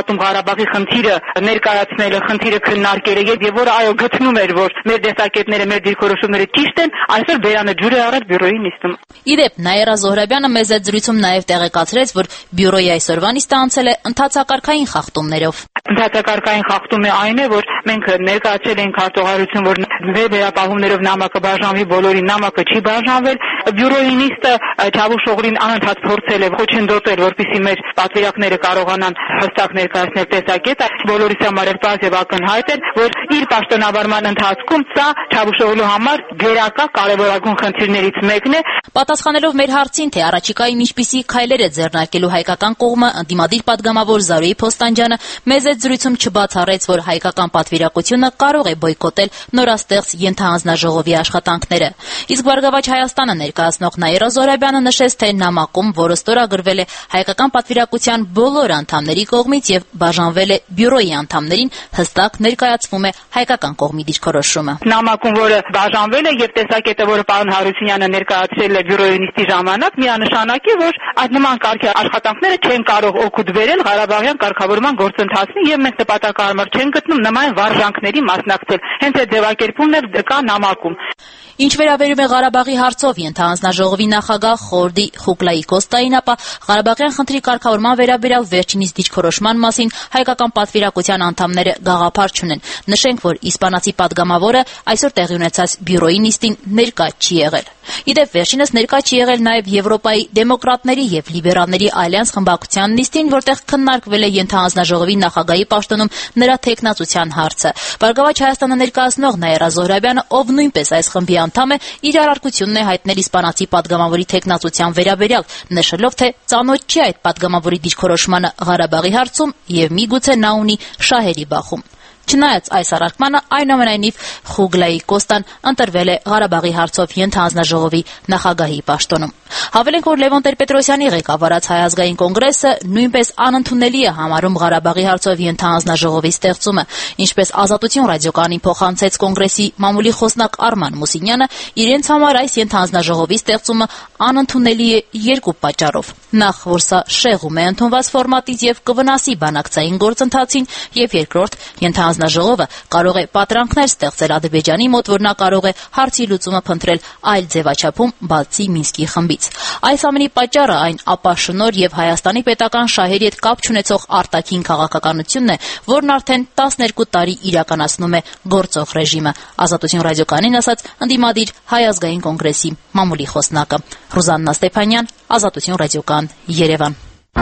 հավատում Ղարաբաղի խնդիրը ներկայացնելը, խնդիրը քննարկելը եւ որը այո գտնում էր, որ մեր տեսակետները, մեր դիրքորոշումները ճիշտ են, այսօր Բերանը ջուր է առել բյուրոյի նիստում։ Իդեպ Նաիրա Զոհրաբյանը մեծ զրույցում նաև տեղեկացրեց, որ բյուրոյի այսօրվա նիստը անցել է ընդհանցակարգային խախտումներով։ Ընդհանցակարգային խախտումը այն է, որ մենք ներկայացրել ենք հարտուղարություն, որ վերապահումներով նամակը բաժանվի, բոլորին նամակը չի բաժանվել։ Բյուրոյի նիստը Չավուշ Օղլին անընդհատ փորձել է խոչընդոտել, որպեսզի մեր պատվիրակները կարողանան հստակ ներկայացնել տեսակետ։ Բոլորիս համար էլ պարզ եւ ակնհայտ է, որ իր պաշտոնավարման ընթացքում սա Չավուշ Օղլու համար գերակա կարևորագույն խնդիրներից մեկն է։ Պատասխանելով մեր հարցին, թե առաջիկայում ինչպիսի քայլեր է ձեռնարկելու հայկական կողմը, ընդդիմադիր պատգամավոր Զարուհի Փոստանջյանը մեծ զրույցում չբացառեց, որ հայկական պատվիրակությունը կարող է բոյկոտել նորաստեղծ ենթահանձնաժողովի աշխատանքները։ Իսկ Բարգավաճ Հայաստանը ներկայացնող Նաիրա Զոհրաբյանը նշեց, թե նամակում, որը ստորագրվել է հայկական պատվիրակության բոլոր անդամների կողմից եւ բաժանվել է բյուրոյի անդամներին, հստակ ներկայացվում է հայկական կողմի դիրքորոշումը։ Նամակում, որը բաժանվել է եւ տեսակետը, որը պարոն Հարությունյանը ներկայացրել է բյուրոյի նիստի ժամանակ, միանշանակ է, որ այդ նման կարգի աշխատանքները չեն կարող օգուտ բերել Ղարաբաղյան կարգավորման գործընթացին եւ մենք նպատակահարմար չեն գտնում նման վարժանքների մասնակցել։ Հենց այդ ձևակերպումն էլ կա նամակում։ Ինչ վերաբերում է Ղարաբաղի հարցով ենթահանձնաժողովի նախագահ Խորդի Խուկլայի Կոստային, ապա Ղարաբաղյան խնդրի կարգավորման վերաբերյալ վերջինիս դիրքորոշման մասին հայկական պատվիրակության անդամները գաղափար չունեն։ Նշենք, որ իսպանացի պատգամավորը այսօր տեղի ունեցած բյուրոյի նիստին ներկա չի եղել։ Իդեպ վերջինս ներկա չի եղել նաև Եվրոպայի դեմոկրատների եւ լիբերալների ալյանս խմբակցության նիստին, որտեղ քննարկվել է ենթահանձնաժողովի նախագահի պաշտոնում նրա թեկնածության հարցը։ Բարգավաճ Հայաստանը ներկայացնող Նաիրա Զոհրաբյանը, ով նույնպես այս խմբի անդամ է, իր առարկությունն է հայտնել իսպանացի պատգամավորի թեկնածության վերաբերյալ, նշելով, թե ծանոթ չի այդ պատգամավորի դիրքորոշմանը Ղարաբաղի հարցում եւ միգուցե նա ունի շահերի բախում։ Չնայած այս առարկմանը, այնուամենայնիվ Խուգլայի Կոստան ընտրվել է Ղարաբաղի հարցով ենթահանձնաժողովի նախագահի պաշտոնում։ Հավելենք, որ Լևոն Տեր-Պետրոսյանի ղեկավարած Հայ ազգային կոնգրեսը նույնպես անընդունելի է համարում Ղարաբաղի հարցով ենթահանձնաժողովի ստեղծումը, ինչպես Ազատություն ռադիոկայանին փոխանցեց կոնգրեսի մամուլի խոսնակ Արման Մուսինյանը, իրենց համար այս ենթահանձնաժողովի ստեղծումը անընդունելի է երկու պատճառով։ Նախ, որ սա շեղում է ընդունված ֆորմատից եւ կվնասի բանակցային գործընթացին, եւ երկրորդ, ենթահանձնաժողովը կարող է պատրանքներ ստեղծել Ադրբեջանի մոտ, որ նա կարող է հարցի լուծումը փնտրել այլ ձևաչափում, բացի Մինսկի խմբից։ Այս ամենի պատճառը այն ապաշնոր եւ Հայաստանի պետական շահերի հետ կապ չունեցող արտաքին քաղաքականությունն է, որն արդեն տասներկու տարի իրականացնում է գործող ռեժիմը։ Ազատություն ռադիոկայանին ասաց ընդդիմադիր Հայ ազգային կոնգրեսի մամուլի խոսնակը։ Ռուզաննա Ստեփանյան, Ազատություն ռադիոկայան, Երևան։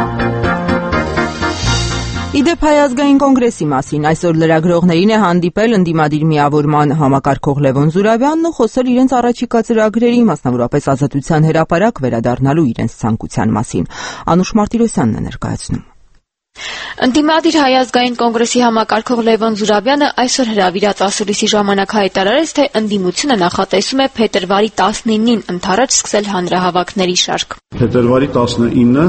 Իդեպ Հայ ազգային կոնգրեսի մասին այսօր լրագրողներին է հանդիպել ընդդիմադիր միավորման համակարգող Լևոն Զուրաբյանն ու խոսել իրենց առաջիկա ծրագրերի, մասնավորապես Ազատության հրապարակ վերադառնալու իրենց ցանկության մասին։ Անուշ Մարտիրոսյանն է ներկայացնում։ Ընդդիմադիր Հայ ազգային կոնգրեսի համակարգող Լևոն Զուրաբյանը այսօր հրավիրած ասուլիսի ժամանակ հայտարարեց, թե ընդդիմությունը նախատեսում է փետրվարի տասնինին ընդառաջ սկսել հանրահավաքների շարք։ Փետրվարի տասնինը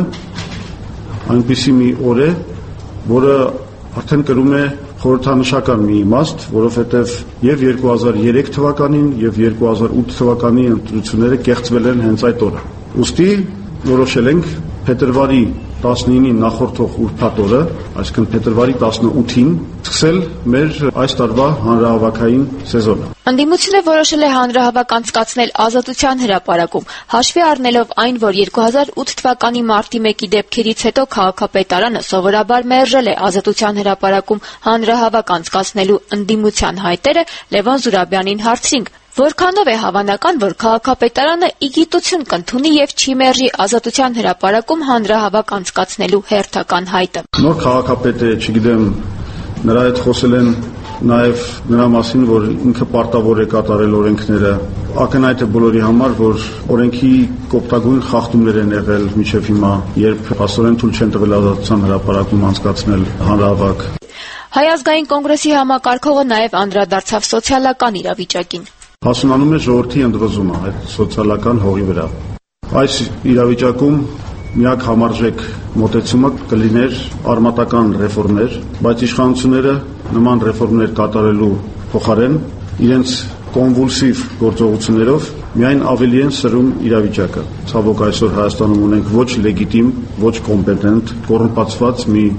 այնպիսի մի օր է, որը արդեն կրում է խորհրդանշական մի իմաստ, որովհետև եւ երկու հազար երեք թվականին եւ երկու հազար ութ թվականի ընտրությունները կեղծվել են հենց այդ օրը։ Ուստի որոշել ենք փետրվարի տասնինին նախորդող ուրբաթ օրը, այսինքն փետրվարի տասնութին սկսել մեր այս տարվա հանրահավաքային սեզոնը։ Ընդդիմությունը որոշել է հանրահավաք անցկացնել Ազատության հրապարակում, հաշվի առնելով այն, որ երկու հազար ութ թվականի մարտի մեկի դեպքերից հետո քաղաքապետարանը սովորաբար մերժել է Ազատության հրապարակում հանրահավաք անցկացնելու ընդդիմության հայտերը, Լևոն Զուրաբյանին հարցրինք, որքանով է հավանական, որ քաղաքապետարանը իգիտություն կընդունի եւ չի մերժի Ազատության հրապարակում հանրահավաք անցկացնելու հերթական հայտը։ Նոր քաղաքապետը, չգիտեմ, նրա հետ խոսել են նաեւ նրա մասին, որ ինքը պարտավոր է կատարել օրենքները։ Ակնհայտ է բոլորի համար, որ օրենքի կոպտագույն խախտումներ են եղել մինչև հիմա, երբ աստորեն թույլ չեն տվել Ազատության հրապարակում անցկացնել հանրահավաք։ Հայ ազգային կոնգրեսի համակարգողը նաեւ անդրադարձավ սոցիալական իրավիճակին։ Հասունանում է ժողովրդի ընդվզումը այդ սոցիալական հողի վրա։ Այս իրավիճակում միակ համարժեք մոտեցումը կլիներ արմատական ռեֆորմներ, բայց իշխանությունները նման ռեֆորմներ կատարելու փոխարեն իրենց կոնվուլսիվ գործողություններով միայն ավելի են սրում իրավիճակը։ Ցավոք այսօր Հայաստանում ունենք ոչ լեգիտիմ, ոչ կոմպետենտ, կոռումպացված մի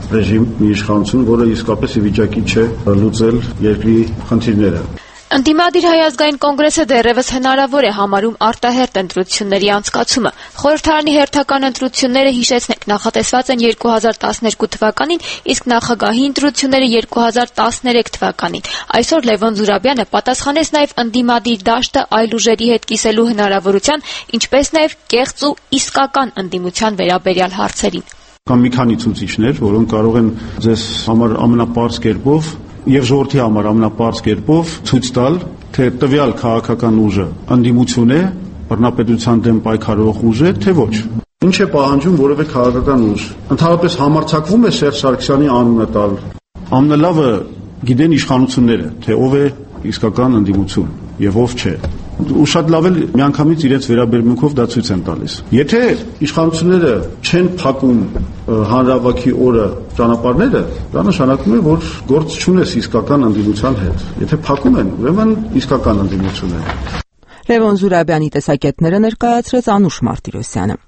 ռեժիմ, մի իշխանություն, որը իսկապես ի վիճակի չէ լուծել երկրի խնդիրները։ Ընդդիմադիր Հայ ազգային կոնգրեսը դեռևս հնարավոր է համարում արտահերթ ընտրությունների անցկացումը։ Խորհրդարանի հերթական ընտրությունները, հիշեցնենք, նախատեսված են երկու հազար տասներկու թվականին, իսկ նախագահի ընտրությունները երկու հազար տասներեք թվականին։ Այսօր Լևոն Զուրաբյանը պատասխանեց նաև ընդդիմադիր դաշտը այլ ուժերի հետ կիսելու հնարավորության, ինչպես նաև կեղծ ու իսկական ընդդիմության վերաբերյալ հարցերին։ Կան մի քանի ցուցիչներ, որոնք կարող են ձեզ համար ամենապարզ կերպով եւ ժողովրդի համար ամենապարզ կերպով ցույց տալ, թե տվյալ քաղաքական ուժը ընդդիմություն է, բռնապետության դեմ պայքարող ուժ է, թե ոչ։ Ինչ է պահանջում որևէ քաղաքական ուժ։ Ընդհանրապես համարձակվում է Սերժ Սարգսյանի անունը տալ։ Ամենալավը գիտեն իշխանությունները, թե ով է իսկական ընդդիմություն եւ ով չէ։ Ու շատ լավ էլ միանգամից իրենց վերաբերմունքով դա ցույց են տալիս։ Եթե իշխանությունները չեն փակում հանրահավաքի օրը ճանապարհները, դա նշանակում է, որ գործ չունես իսկական ընդդիմության հետ։ Եթե փակում են, ուրեմն իսկական ընդդիմություն է։ Լևոն Զուրաբյանի տեսակետները ներկայացրեց Անուշ Մարտիրոսյանը։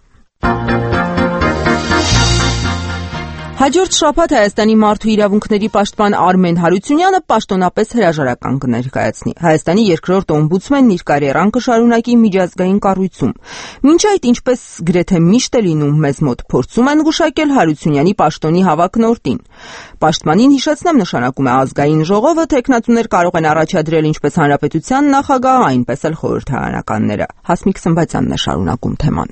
Հաջորդ շաբաթ Հայաստանի մարդու իրավունքների պաշտպան Արմեն Հարությունյանը պաշտոնապես հրաժարական կներկայացնի։ Հայաստանի երկրորդ օմբուդսմենն իր կարիերան կշարունակի միջազգային կառույցում։ Մինչ այդ, ինչպես գրեթե միշտ է լինում մեզ մոտ, փորձում են գուշակել Հարությունյանի պաշտոնի հավակնորդին։ Պաշտպանին, հիշեցնեմ, նշանակում է ազգային ժողովը, թեկնածուներ կարող են առաջադրել ինչպես հանրապետության նախագահ, այնպես էլ խորհրդարանականները։ Հասմիկ Սմբատյանն է շարունակում թեման։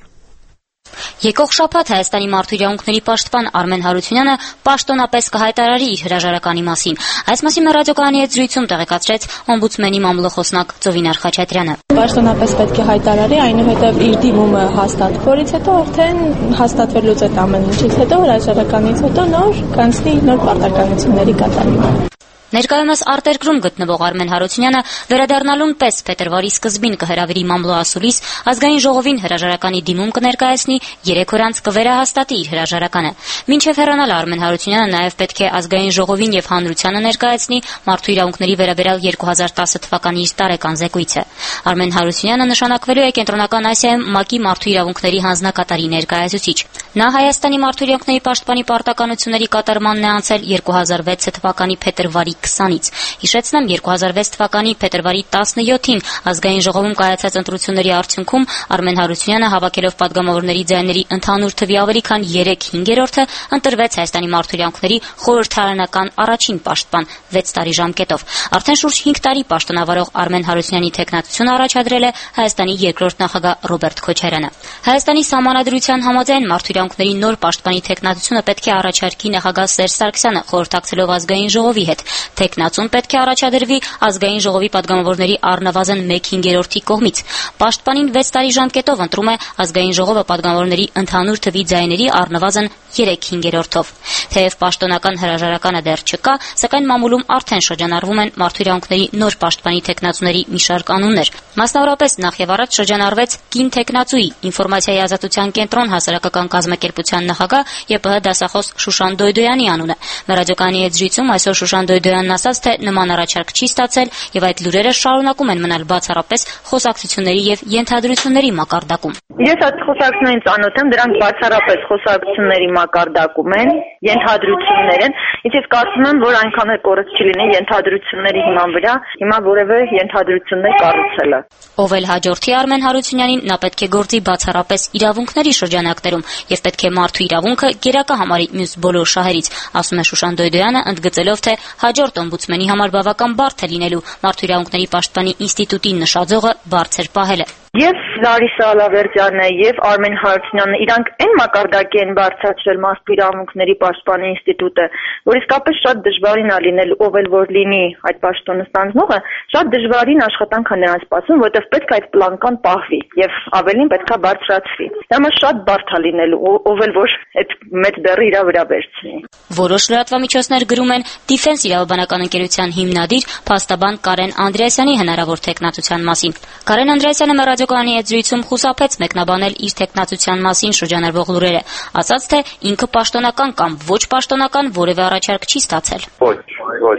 Եկող շաբաթ Հայաստանի մարդու իրավունքների պաշտպան Արմեն Հարությունյանը պաշտոնապես կհայտարարի իր հրաժարականի մասին։ Այս մասին ռադիոկայանի հետ զրույցում տեղեկացրեց օմբուդսմենի մամլոխոսնակ Ծովինար Խաչատրյանը։ Պաշտոնապես պետք է հայտարարի, այնուհետև իր դիմումը հաստատվելուց հետո արդեն հաստատվելուց այդ ամեն ինչից հետո հրաժարականից հետո նոր կանցնի նոր պարտականությունների կատարումը։ Ներկայումս արտերկրում գտնվող Արմեն Հարությունյանը վերադառնալուն պես փետրվարի սկզբին կհրավիրի մամլոասուլիս, ազգային ժողովին հրաժարականի դիմում կներկայացնի, երեք օր անց կվերահաստատի իր հրաժարականը։ Մինչև հեռանալ Արմեն Հարությունյանը նաև պետք է ազգային ժողովին եւ հանրությանը ներկայացնի մարդու իրավունքների վերաբերյալ երկու հազար տասը թվականի իր տարեկան զեկույցը։ Արմեն Հարությունյանը նշանակվելու է Կենտրոնական Ասիայում ՄԱԿ-ի մարդու իրավունքների հանձնակատարի ներկայացուցիչ։ Նա Հայաստանի մարդու իրավունքների պաշտպանի պարտականությունների կատարմանն է անցել երկու հազար վեց թվականի փետրվարի քսանից։ Հիշեցնեմ, երկու հազար վեց թվականի փետրվարի տասնյոթին ազգային ժողովում կայացած ընտրությունների արդյունքում Արմեն Հարությունյանը հավաքելով падգամավորների ձայների ընդհանուր թվի ավելի քան երեք հինգերորդը ընտրվեց Հայաստանի մարդու իրավունքների խորհրդարանական առաջին պաշտպան վեց տարի ժամկետով։ Արդեն շուրջ հինգ տարի պաշտոնավարող Արմեն Հարությունյանի թեկնածությունը առաջադրել է Հայաստանի երկրորդ նախագահ Ռոբերտ Քոչարյանը։ Հայաստանի Սահմանադրության համաձայն մարդու իրավունքների նոր պաշտպանի թեկնածությունը պետք է առաջարկի նախագահ Սերժ Սարգսյանը խորհրդակցելով ազգային ժողովի հետ։ Թեկնածուն պետք է առաջադրվի ազգային ժողովի падգամավորների առնվազն մեկ հինգերորդի կողմից։ Պաշտպանին վեց տարի ժամկետով ընտրում է ազգային ժողովը падգամավորների ընդհանուր թվի ձայների առնվազն երեք հինգերորդով։ Թեև պաշտոնական հրաժարականը դեռ չկա, սակայն մամուլում արդեն շրջանառվում են մարդու իրավունքների նոր պաշտպանի թեկնածուների մի շարք անուններ։ Մասնավորապես նախ եւ առաջ շրջանառվեց կին թեկնածուի ինֆորմացիայի ազատության կենտրոն հասարակական կազմակերպության նախագահ ԵՊՀ դասախոս Շուշան Դոյդոյանի անունը։ Ռադիոկայանի հետ զրույցում այսօր Շուշան Դոյդոյանն ասաց, թե նման առաջարկ չի ստացել եւ այդ լուրերը շարունակում են մնալ բացառապես խոսակցությունների եւ ենթադրությունների մակարդակում։ Ես այդ խոսակցություններին ծանոթ եմ, դրանք բացառապես խոսակցությունների մակարդակում են, ենթադրություններ են, իսկ ես կարծում եմ, որ այնքան էլ կորած չի լինի ենթադրությունների հիման վրա հիմա որևէ ենթադրություններ կառուցելը։ Ով էլ հաջորդի Արմեն Հարությունյանին, նա պետք է գործի բացառապես իրավունքների շրջանակներում եւ պետք է մարդու իրավունքը գերակա համարի մյուս բոլոր շահերից, ասում է Շուշան Դոյդոյանը, ընդգծելով, թե հաջորդ օմբուդսմենի համար բավական բարդ է լինելու մարդու իրավունքների պաշտպանի ինստիտուտի նշաձողը բարձր պահելը։ Եվ Լարիսա Ալավերդյանը եւ Արմեն Հարությունյանը իրանք այն մակարդակի են բարձրացրել մարդու իրավունքների պաշտպանի ինստիտուտը, որ իսկապես շատ դժվարին է լինել ով էլ որ լինի այդ պաշտոնը ստանձնողը, շատ դժվարին աշխատանք է նրանց սպասում, որտեղ պետք է այդ պլանկան պահվի եւ ավելին պետք է բարձրացվի։ Դա մը շատ բարդ է լինելու ով էլ որ այդ մեծ բեռը իր վրա վերցնի։ Որոշ լրատվամիջոցներ գրում են Դիֆենս իրավաբանական ընկերության հիմնադիր փաստաբան Կարեն Անդրեասյանի հնարավոր թեկնածության մասին։ Կարեն Անդրեասյանը ռադիոկայանի հետ զրույցում խուսափեց մեկնաբանել իր թեկնածության մասին շրջանառվող լուրերը, ասաց, թե ինքը պաշտոնական կամ ոչ պաշտոնական որևէ առաջարկ չի ստացել։ Ոչ, ոչ։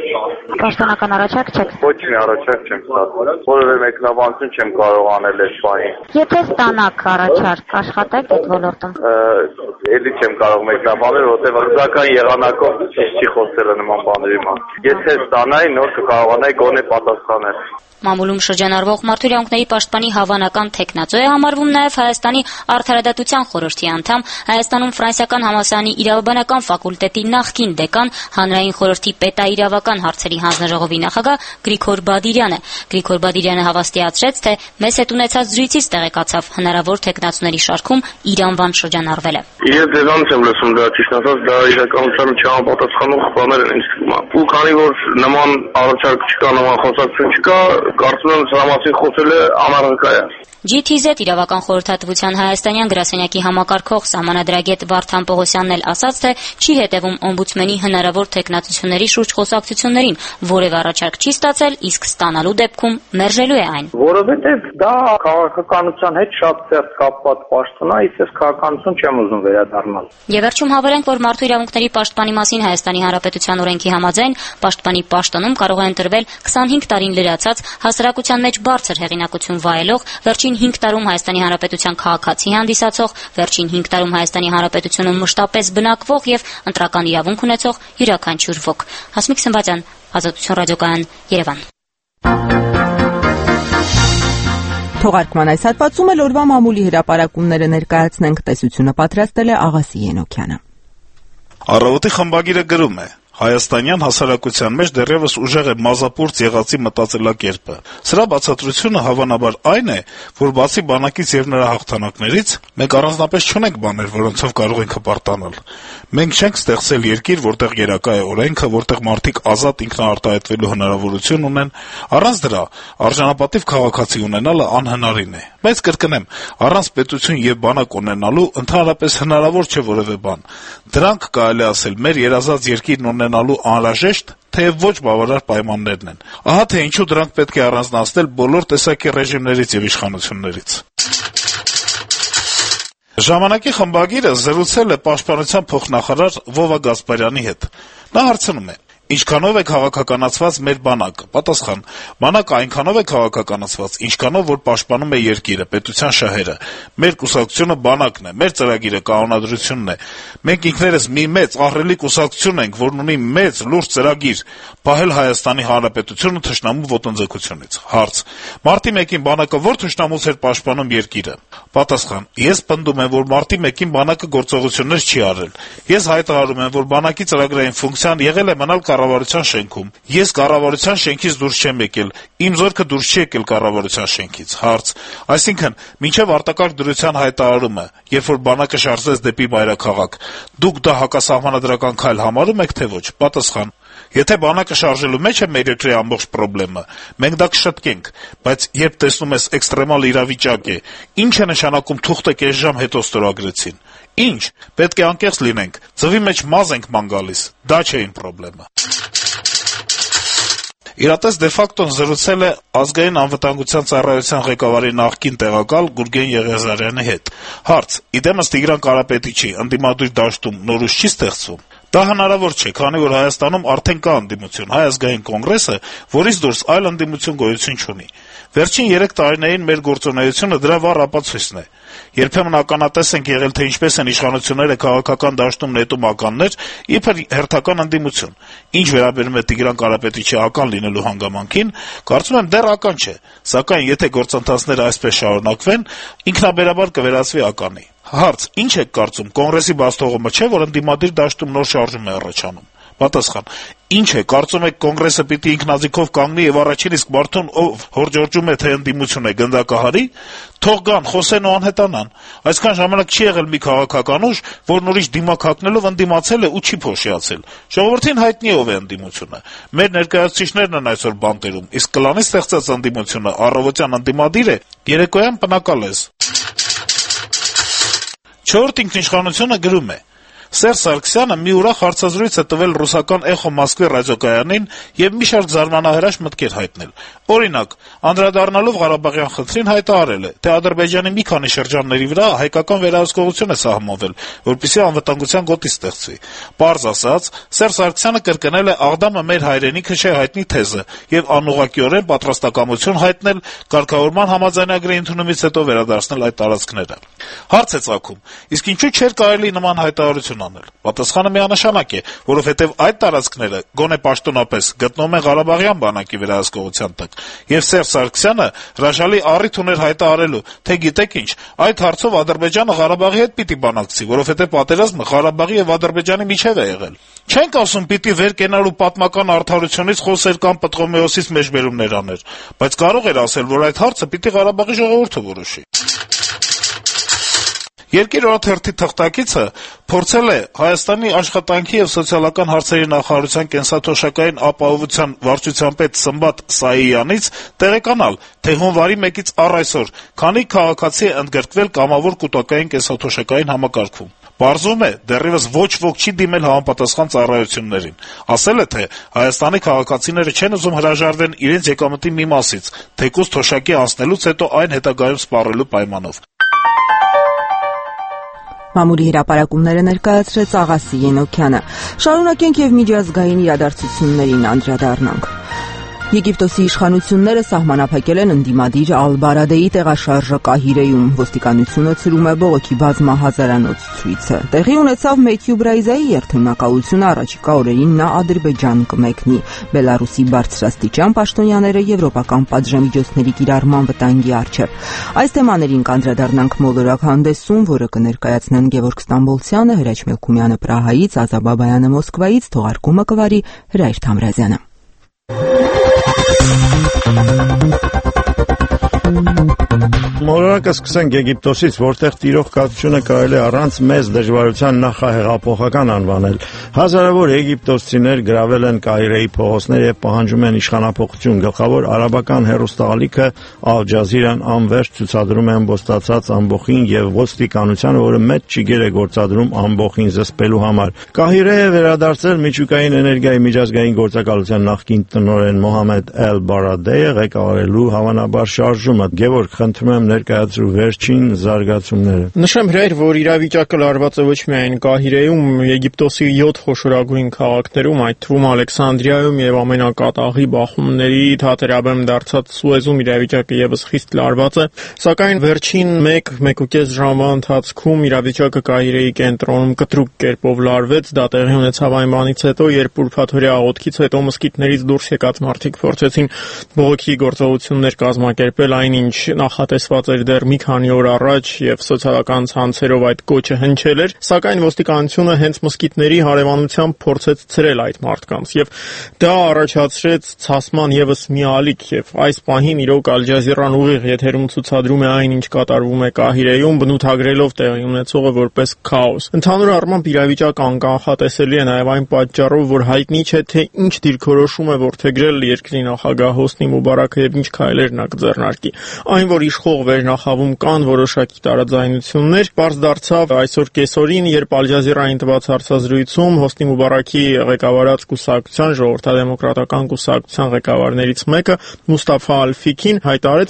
Պաշտոնական առաջարկ չեք։ Ոչ մի առաջարկ չեմ ստացել։ Որևէ մեկնաբանություն չեմ կարող անել այս բանի։ Եթե ստանաք առաջարկ, աշխատեք այդ ոլորտում։ Էլի չեմ կարող մեկնաբանել, որովհետև ռազմական եղանակով չի խոսել նման բաների մասին։ Եթե ստանայի, նոր կկարողանայի գոնե պատասխանել։ Մամուլում շրջանառվող մարդու պաշտպանի հավանական թեկնածու է համարվում նաև Հայաստանի Արդարադատության խորհրդի անդամ, Հայաստանում Ֆրանսիական համալսարանի իրավաբանական ֆակուլտետի նախկին դեկան, Հանրային խորհրդի պետաիրավական հարցերի հանձնաժողովի նախագահ Գրիգոր Բադիրյանը։ Գրիգոր Բադիրյանը հավաստիացրեց, թե մեզ հետ ունեցած զրույցից տեղեկացավ հնարավոր թեկնածուների շարքում իր անվան շրջանառվել է։ Ես դրանից եմ լսում, դա ճիշտ ասած, դա իրականության չհամապատասխանող բաներ են ինձ թվում։ Ու քանի որ նման առաջարկ չկա, նման խոսակցություն չկա, կարծում եմ սրա մասին խոսելը անառարկայ է։ Ջի Թի Զեդ իրավական խորհրդատվության հայաստանյան գրասենյակի համակարգող սահմանադրագետ Վարդան Պողոսյանն էլ ասաց, թե չի հետևում օմբուդսմենի հնարավոր թեկնածությունների շուրջ խոսակցություններին, որևէ առաջարկ չի ստացել, իսկ ստանալու դեպքում մերժելու է այն։ Որովհետև դա քաղաքականության հետ շատ ծերտ կապված պաշտոն է, իսկ ես քաղաքականություն չեմ ուզում վերադառնալ։ Եվ վերջում հավելենք, որ մարդու իրավունքների պաշտպանի մասին Հայաստանի Հանրապետության օրենքի համաձայն պաշտպանի պաշտոնում կարող է ընտրվել քսանհինգ տարին լրացած հասարակության մեջ բարձր հեղինակություն վայելող, վերջին հինգ տարում Հայաստանի Հանրապետության քաղաքացի հանդիսացող, վերջին հինգ տարում Հայաստանի Հանրապետությունում մշտապես բնակվող եւ ընտրական իրավունք ունեցող յուրաքանչյուր ոք։ Հասմիկ Սմբատյան, Ազատություն ռադիոկայան, Երևան։ Թողարկման այս հատվածում էլ օրվա մամուլի հրապարակումները ներկայացնենք, տեսությունը պատրաստել է Աղասի Ենոքյանը։ Առավոտի խմբագիրը գրում է. Հայաստանյան հասարակության մեջ դեռևս ուժեղ է մազապուրծ եղածի մտածելակերպը։ Սրա բացատրությունը հավանաբար այն է, որ բացի բանակից եւ նրա հաղթանակներից, մենք առանձնապես չունենք բաներ, որոնցով կարող ենք հպարտանալ։ Մենք չենք ստեղծել երկիր, որտեղ երակա է օրենքը, որտեղ մարդիկ ազատ ինքնաարտահայտվելու հնարավորություն ունեն։ Առանց դրա արժանապատիվ քաղաքացի ունենալը անհնարին է։ Բայց կրկնեմ, առանց պետություն եւ բանակ ունենալու ընդհանրապես հնարավոր չէ որևէ բան։ Դրանք կարելի ասել մեր երազած երկիրն ունենալու անհրաժեշտ, թեև ոչ բավարար պայմաններն են։ Ահա թե ինչու դրանք պետք է առանձնացնել բոլոր տեսակի ռեժիմներից եւ իշխանություններից։ Ժամանակի խմբագիրը զրուցել է պաշտպանության փոխնախարար Վովա Գասպարյանի հետ։ Նա հարցնում է. Ինչքանով է քաղաքականացված մեր բանակը։ Պատասխան. բանակը այնքանով է քաղաքականացված, ինչքանով որ պաշտպանում է երկիրը, պետության շահերը։ Մեր կուսակցությունը բանակն է, մեր ծրագիրը կանոնադրությունն է։ Մենք ինքներս մի մեծ ահռելի կուսակցություն ենք, որն ունի մեծ լուրջ ծրագիր՝ պահել Հայաստանի Հանրապետությունը թշնամու ոտնձգությունից։ Հարց. Մարտի մեկին բանակը ո՞ր թշնամուց էր պաշտպանում երկիրը։ Պատասխան. Ես պնդում եմ, որ մարտի մեկին բանակը գործողություններ չի արել։ Ես հայտարարում եմ, որ բանակի ծրագրային ֆունկցիան եղել է մնալ կառավարության շենքում։ Ես կառավարության շենքից դուրս չեմ եկել։ Իմ զորքը դուրս չի եկել կառավարության շենքից։ Հարց. Այսինքն, մինչև արտակարգ դրության հայտարարումը, երբ որ բանակը շարժվեց դեպի մայրաքաղաք, դուք դա հակասահմանադրական քայլ համարում եք, թե ոչ։ Պատասխան. Եթե բանակը շարժելու մեջ է մեր երկրի ամբողջ խնդիրը, մենք դա կշտկենք, բայց երբ տեսնում ես էքստրեմալ իրավիճակ է, ինչ է նշանակում թուղթը կես ժամ հետո ստորագրեցին։ Ինչ, պետք է անկեղծ լինենք, ծվի մեջ մազ ենք ման գալիս, դա չէ իմ խնդիրը։ Իրատես դեֆակտոն զրուցել է ազգային անվտանգության ծառայության ղեկավարի նախկին տեղակալ Գուրգեն Եղիազարյանի հետ։ Հարց. Իդեմս Տիգրան Կարապետիչի ընդդիմադիր դաշտում նոր ուժ չի ստեղծվում։ Դա հնարավոր չէ, քանի որ Հայաստանում արդեն կա ընդդիմություն, Հայ ազգային կոնգրեսը, որից դուրս այլ ընդդիմություն գոյություն չունի։ Վերջին երեք տարիներին մեր գործունեությունը դրա վառ ապացույցն է։ Երբեմն ականատես ենք եղել, թե ինչպես են իշխանությունները քաղաքական դաշտում նետում ականներ, իբր հերթական ընդդիմություն։ Ինչ վերաբերում է Տիգրան Կարապետիչի ական լինելու հանգամանքին, կարծում եմ դեռ ական չէ, սակայն եթե գործընթացները այսպես շարունակվեն, ինքնաբերաբար կվերածվի ականի։ Հարց. Ինչ եք կարծում, կոնգրեսի բացթողումը չէ, որ ընդդիմադիր դաշտում նոր շարժում է առաջանում։ Պատասխան. Ինչ է, կարծում եք կոնգրեսը պիտի ինքնաձիգով կանգնի եւ առաջին իսկ մարդուն, ով հորջորջում է, թե ընդդիմություն է, գնդակահարի, թող գան, խոսեն ու անհետանան։ Այսքան ժամանակ չի եղել մի քաղաքական ուժ, որն ուրիշ դիմակ հագնելով ընդդիմացել է ու չի փոշիացել։ Ժողովրդին հայտնի ով է ընդդիմությունը։ Մեր ներկայացուցիչներն են այսօր բանտերում, իսկ կլանի ստեղծած ընդդիմությունը առավոտյան ընդդիմադիր է, երեկոյան պնակալես։ Չորրորդ ինքնիշխանությունը գրում է. Սերժ Սարգսյանը մի ուրախ հարցազրույց է տվել ռուսական Էխո Մոսկվի ռադիոկայանին եւ մի շարք զարմանահրաշ մտքեր հայտնել։ Օրինակ, անդրադառնալով Ղարաբաղյան խնդրին հայտարարել է, թե Ադրբեջանի մի քանի շրջանների վրա հայկական վերահսկողություն է սահմանվել, որպեսզի անվտանգության գոտի ստեղծվի։ Պարզ ասած, Սերժ Սարգսյանը կրկնել է Աղդամը մեր հայրենիքը չէ հայտնի թեզը եւ անուղղակիորեն պատրաստակամություն հայտնել կարգավորման համաձայնագրի ընդունումից հետո վերադարձնել այդ տարածքները։ Հարց է ծագում. իսկ ինչու՞ չէր կարելի նման հայտարարություն անել։ Պատասխանը միանշանակ է, որովհետեւ այդ տարածքները գոնե պաշտոնապես գտնվում են Ղարաբաղյան բանակի վերահսկողության տակ, եւ Սերժ Սարգսյանը հրաշալի առիթ ուներ հայտարարելու, թե գիտեք ինչ, այդ հարցով Ադրբեջանը Ղարաբաղի հետ պիտի բանակցի, որովհետեւ պատերազմը Ղարաբաղի եւ Ադրբեջանի միջեւ է եղել։ Չենք ասում պիտի վեր կենալու պատմական արդարությունից խոսեր կամ Պտրոմեոսից մեջբերումներ աներ, բայց կարող էր ասել, որ այդ հարցը պիտի Ղարաբաղի ժողովուրդը որոշի։ Երկիր օրաթերթի թղթակիցը փորձել է Հայաստանի աշխատանքի եւ սոցիալական հարցերի նախարարության կենսաթոշակային ապահովության վարչության պետ Սմբատ Սայյանից տեղեկանալ, թե հունվարի մեկից առ այսօր քանի քաղաքացի է ընդգրկվել կամավոր կուտակային կենսաթոշակային համակարգում։ Պարզվում է, դեռևս ոչ ոք չի դիմել համապատասխան ծառայություններին։ Ասել է, թե Հայաստանի քաղաքացիները չեն ուզում հրաժարվեն իրենց եկամտի մի մասից, թեկուզ թոշակի անցնելուց հետո այն հետագայում սպառելու պայմանով։ Մամուլի հրապարակումները ներկայացրեց Աղասի Ենոքյանը։ Շարունակենք եւ միջազգային իրադարձություններին անդրադառնանք։ Եգիպտոսի իշխանությունները սահմանափակել են ընդդիմադիր Ալ-Բարադեի տեղաշարժը Կահիրեում։ Ոստիկանությունը ցրում է բողոքի բազմահազարանոց ցույցը։ Տեղի ունեցավ Մեթյու Բրայզայի երթունակալությունը առաջիկա օրերին նա Ադրբեջան կմեկնի։ Բելարուսի բարձրաստիճան պաշտոնյաները եվրոպական պատժամիջոցների կիրառման վտանգի առջև։ Այս թեմաներին կանդրադառնանք մոլորակ հանդեսում, որը կներկայացնեն Գևորգ Ստամբոլցյանը, Հրաչ Մելքումյանը Պրահայից, Ազա Բաբայանը Մոսկվայից, թողարկումը կվարի Հրայր Թամրազյանը։ Մոլորակը սկսենք Եգիպտոսից, որտեղ տիրող կացությունը կարելի առանց մեծ դժվարության նախահեղափոխական անվանել։ Հազարավոր եգիպտոսցիներ գրավել են Կահիրեի փողոցներ եւ պահանջում են իշխանափոխություն։ Գլխավոր արաբական հեռուստաալիքը Ալ Ջազիրան անվերջ ցուցադրում է ամբոստացած ամբոխին եւ ոստիկանությանը, որը մեծ ճիգեր է գործադրում ամբոխին զսպելու համար։ Կահիրեը վերադարձել միջուկային էներգիայի միջազգային գործակալության նախկին տնօրեն Մոհամեդ Էլ-Բարադեը ղեկավարելու հավանաբար շարժումը։ Գևորգ, խնդրում եմ ներկայացրու վերջին զարգացումները։ Նշեմ հրայր, որ իրավիճակը լարված է ոչ միայն Կահիրեում, Եգիպտոսի յոթ խոշորագույն քաղաքներում, այդ թվում Ալեքսանդրիայում եւ ամենակատաղի բախումների թատերաբեմ դարձած Սուեզում իրավիճակը եւս խիստ լարված է, սակայն վերջին մեկ-մեկուկես ժամվա ընթացքում իրավիճակը Կահիրեի կենտրոնում կտրուկ կերպով լարվեց, դա տեղի ունեցավ այն բանից հետո, երբ ուրբաթօրյա աղոթքից հետո մզկիթներից դուրս եկած մարդիկ փորձեցին բողոքի գործողություններ կազմակերպել, այնինչ նախատեսված էր դեռ մի քանի օր առաջ եւ սոցիալական ցանցերով այդ կոչը հնչել էր, սակայն ոստիկանությունը հենց մզկիթների հարևանությամբ փորձեց ցրել այդ մարդկանց եւ դա առաջացրեց ցասման եւս մի ալիք եւ այս պահին իրոք Ալ Ջազիրան ուղիղ եթերում ցուցադրում է այն, ինչ կատարվում է Կահիրեում, բնութագրելով տեղի ունեցողը որպես քաոս։ Ընդհանուր առմամբ իրավիճակը անկանխատեսելի է նաեւ այն պատճառով, որ հայտնի չէ թե ինչ դիրքորոշում է որդեգրել երկրի նախագահ Հոսնի Մուբարակը եւ ինչ քայլեր նա կձեռնարկի։ Այն, որ իշխող վերնախավում կան որոշակի տարաձայնություններ, պարզ դարձավ այսօր կեսօրին, երբ Ալ Ջազիրային տված հարցազրույցում Հոսնի Մուբարակի ղեկավարած կուսակցության ժողովրդադեմոկրատական կուսակցության ղեկավարներից մեկը Մուստաֆա Ալ-Ֆիքին հայտարարեց.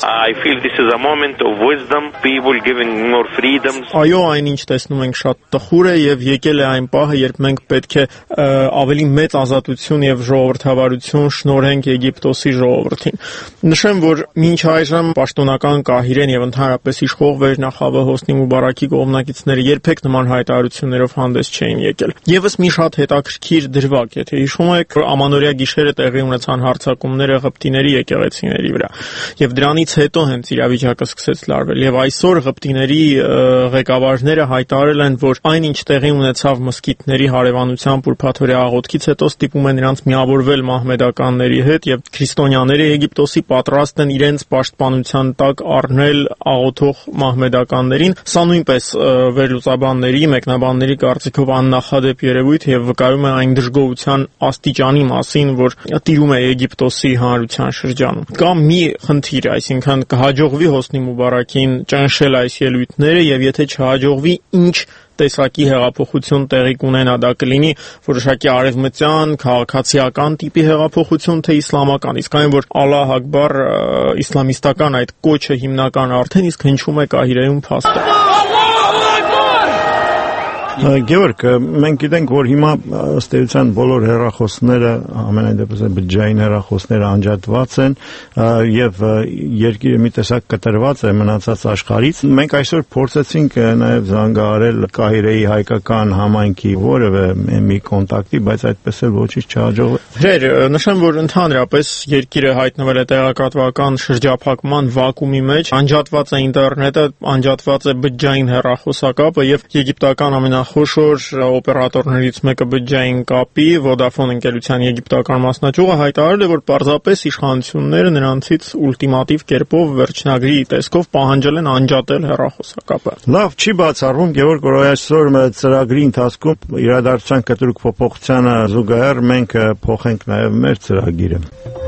Այո, այնինչ տեսնում ենք շատ տխուր է եւ եկել է այն պահը, երբ մենք պետք է ավելի մեծ ազատություն եւ ժողովրդավարություն շնորհենք Եգիպտոսի ժողովրդին։ Նշեմ, որ մինչ այժմ պաշտոնական Կահիրեն եւ ընդհանրապես իշխող վերնախավը Հոսնի Մուբարակի կողմնակիցները երբեք նման հայտարարություններով հանդես չէին եկել։ Եվս մի շատ հետաքրքիր դրվագ, եթե հիշում եք, ամանորյա գիշերը տեղի ունեցան հարձակումները Ղպտիների եկեղեցիների վրա եւ դրանից հետո հենց իրավիճակը սկսեց լարվել եւ այսօր Ղպտիների ղեկավարները հայտարարել են, որ այնինչ տեղի ունեցավ մզկիթների հարևանությամբ ուրբաթօրյա աղոթքից հետո ստիպում են նրանց միավորվել մահմեդականների հետ եւ քրիստոնյաները Եգիպտոսի պատրաստ են իրենց պաշտպանության տակ առնել աղոթող մահմեդականներին։ Սա նույնպես վերլուծաբանների, մեկնաբանների կարծիքով աննախադեպ երևույթ եւ վկայում է այն դժգոհության աստիճանի մասին, որ տիրում է Եգիպտոսի հանրության շրջանում։ Կա մի խնդիր, այսինքն կհաջողվի Հոսնի Մուբարակին ճնշել այս ելույթները եւ եթե չհաջողվի, ինչ տեսակի հեղափոխություն տեղի կունենա, դա կլինի որոշակի արևմտյան քաղաքացիական տիպի հեղափոխություն, թե իսլամական, իսկ այն որ Ալլահ Ակբար իսլամիստական այդ կոչը հիմնական արդեն իսկ հնչում է Կահիրեում փաստ է։ Գևորգ, մենք գիտենք, որ հիմա ըստ էության բոլոր հեռախոսները, ամենայն դեպս բջջային հեռախոսները անջատված են եւ երկիրը մի տեսակ կտրված է մնացած աշխարհից։ Մենք այսօր փորձեցինք նաեւ զանգահարել Կահիրեի հայկական համայնքի որևէ մի կոնտակտի, բայց այդպես էլ ոչինչ չհաջողվեց։ Դեր, նշեմ, որ ընդհանրապես երկիրը հայտնվել է տեղեկատվական շրջափակման վակուումի մեջ, անջատված է ինտերնետը, անջատված է բջջային հեռախոսակապը եւ եգիպտական ամենա խոշոր օպերատորներից մեկը բջջային կապի Vodafone ընկերության եգիպտական մասնաճյուղը հայտարարել է, որ պարզապես իշխանությունները նրանցից ուլտիմատիվ կերպով վերջնագրի տեսքով պահանջել են անջատել հեռախոսակապը։ Լավ, չի բացառվում, Գևորգ, որ այսօր ծրագրի ընթացքում իրադարձության կտրուկ փոփոխությանը զուգահեռ մենք փոխենք նաև մեր ծրագիրը։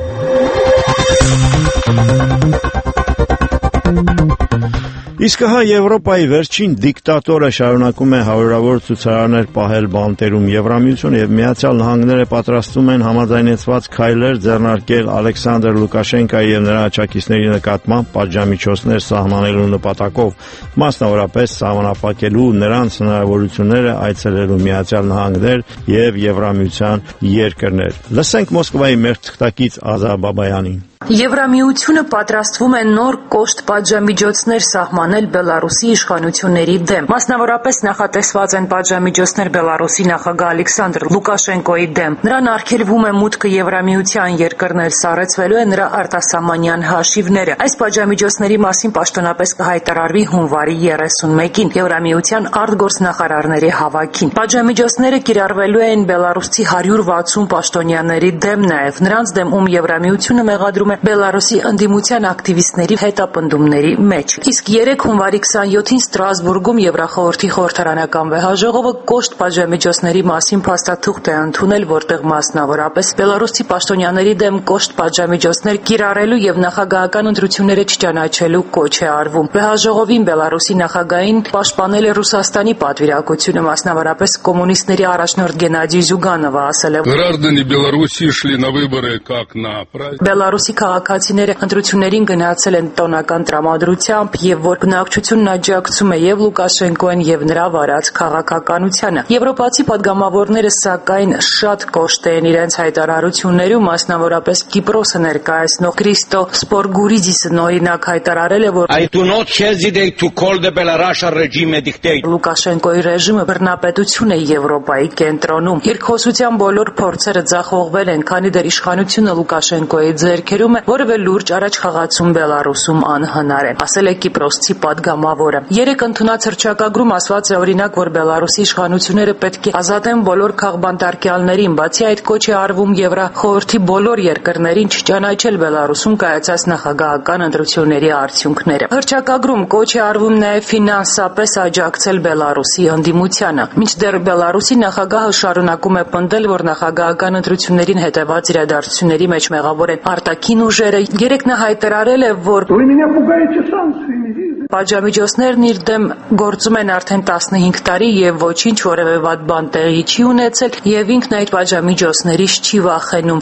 Իսկ հա Եվրոպայի վերջին դիկտատորը շարունակում է հարյուրավոր ցուցարարներ պահել բանտերում։ Եվրամիությունը եւ Միացյալ Նահանգները պատրաստվում են համաձայնեցված քայլեր ձեռնարկել Ալեքսանդր Լուկաշենկոյի եւ նրա աջակիցների նկատմամբ պատժամիջոցներ սահմանելու նպատակով, մասնավորապես սահմանափակելու նրանց հնարավորությունները այցելելու Միացյալ Նահանգներ եւ Եվրամիության երկրներ։ Լսենք Մոսկվայի մեր թղթակից Ազա Բաբայանին։ Եվրամիությունը պատրաստվում է նոր կոշտ պատժամիջոցներ սահմանել Բելարուսի իշխանությունների դեմ։ Մասնավորապես նախատեսված են պատժամիջոցներ Բելարուսի նախագահ Ալեքսանդր Լուկաշենկոյի դեմ։ Նրան արգելվում է մուտքը Եվրամիության երկրներ, սառեցվելու է նրա արտասահմանյան հաշիվները։ Այս պատժամիջոցների մասին պաշտոնապես կհայտարարվի հունվարի երեսունմեկին Եվրամիության արտգործնախարարների հավաքին։ Պատժամիջոցները կիրառվելու են Բելարուսի հարյուր վաթսուն պաշտոնյաների դեմ, նաև նրանց դեմ, ում Եվրամիությունը մեղադրում Բելարուսի ընդդիմության ակտիվիստների հետապնդումների մեջ։ Իսկ երեկ հունվարի քսաներկուին Ստրասբուրգում Եվրախորհրդի խորհրդարանական վեհաժողովը կոշտ պատժամիջոցների մասին փաստաթուղթ է ընդունել, որտեղ մասնավորապես Բելարուսի պաշտոնյաների դեմ կոշտ պատժամիջոցներ կիրառելու եւ նախագահական ընտրությունները չճանաչելու կոչ է արվում։ Վեհաժողովին Բելարուսի նախագահին պաշտպանել է Ռուսաստանի պատվիրակությունը, մասնավորապես կոմունիստների առաջնորդ Գենադի Զյուգանովը ասել է. Граждане Беларуси шли на выборы как на праздник. Բելարուսի քաղաքացիները ընտրություններին գնացել են տոնական տրամադրությամբ եւ որ բնակչությունն աջակցում է եւ Լուկաշենկոին եւ նրա վարած քաղաքականությանը։ Եվրոպացի падգամավորները սակայն շատ կոշտ են իրենց հայտարարություններում, մասնավորապես Կիպրոսը ներկայացնող Քրիստո Սպորգուրիդիսը նորինակ հայտարարել է, որ I do not hesitate to call the Belarusian regime a dictator. Լուկաշենկոյի ռեժիմը բռնապետություն է Եվրոպայի կենտրոնում։ Երկխոսության բոլոր փորձերը ձախողվել են, քանի դեռ իշխանությունը Լուկաշենկոյի ձեռքերում է, որևէ լուրջ առաջ խաղացում Բելարուսում անհնար է, ասել է Կիպրոսցի падգամավորը։ Երեք ընդունած հռչակագրում ասված է օրինակ, որ Բելարուսի իշխանությունները պետք է ազատեն բոլոր քաղբանտարկյալներին, բացի այդ կոչ է արվում Եվրախորհրդի բոլոր երկրներին չճանաչել Բելարուսում կայացած նախագահական ընտրությունների արդյունքները։ Հռչակագրում կոչ է արվում նաև ֆինանսապես աջակցել Բելարուսի ընդդիմությանը։ Մինչդեռ Բելարուսի նախագահը շարունակում է պնդել, որ նախագահական ընտրություններին հետևած իրադարձությունների մեջ մեղավոր են արտաքին ուժերը։ Երեկ նա հայտարարել է, որ պատժամիջոցներն իր դեմ գործում են արդեն տասնհինգ տարի եւ ոչինչ որևէ վատ բան տեղի չի ունեցել եւ ինքն այդ պատժամիջոցներից չի վախենում։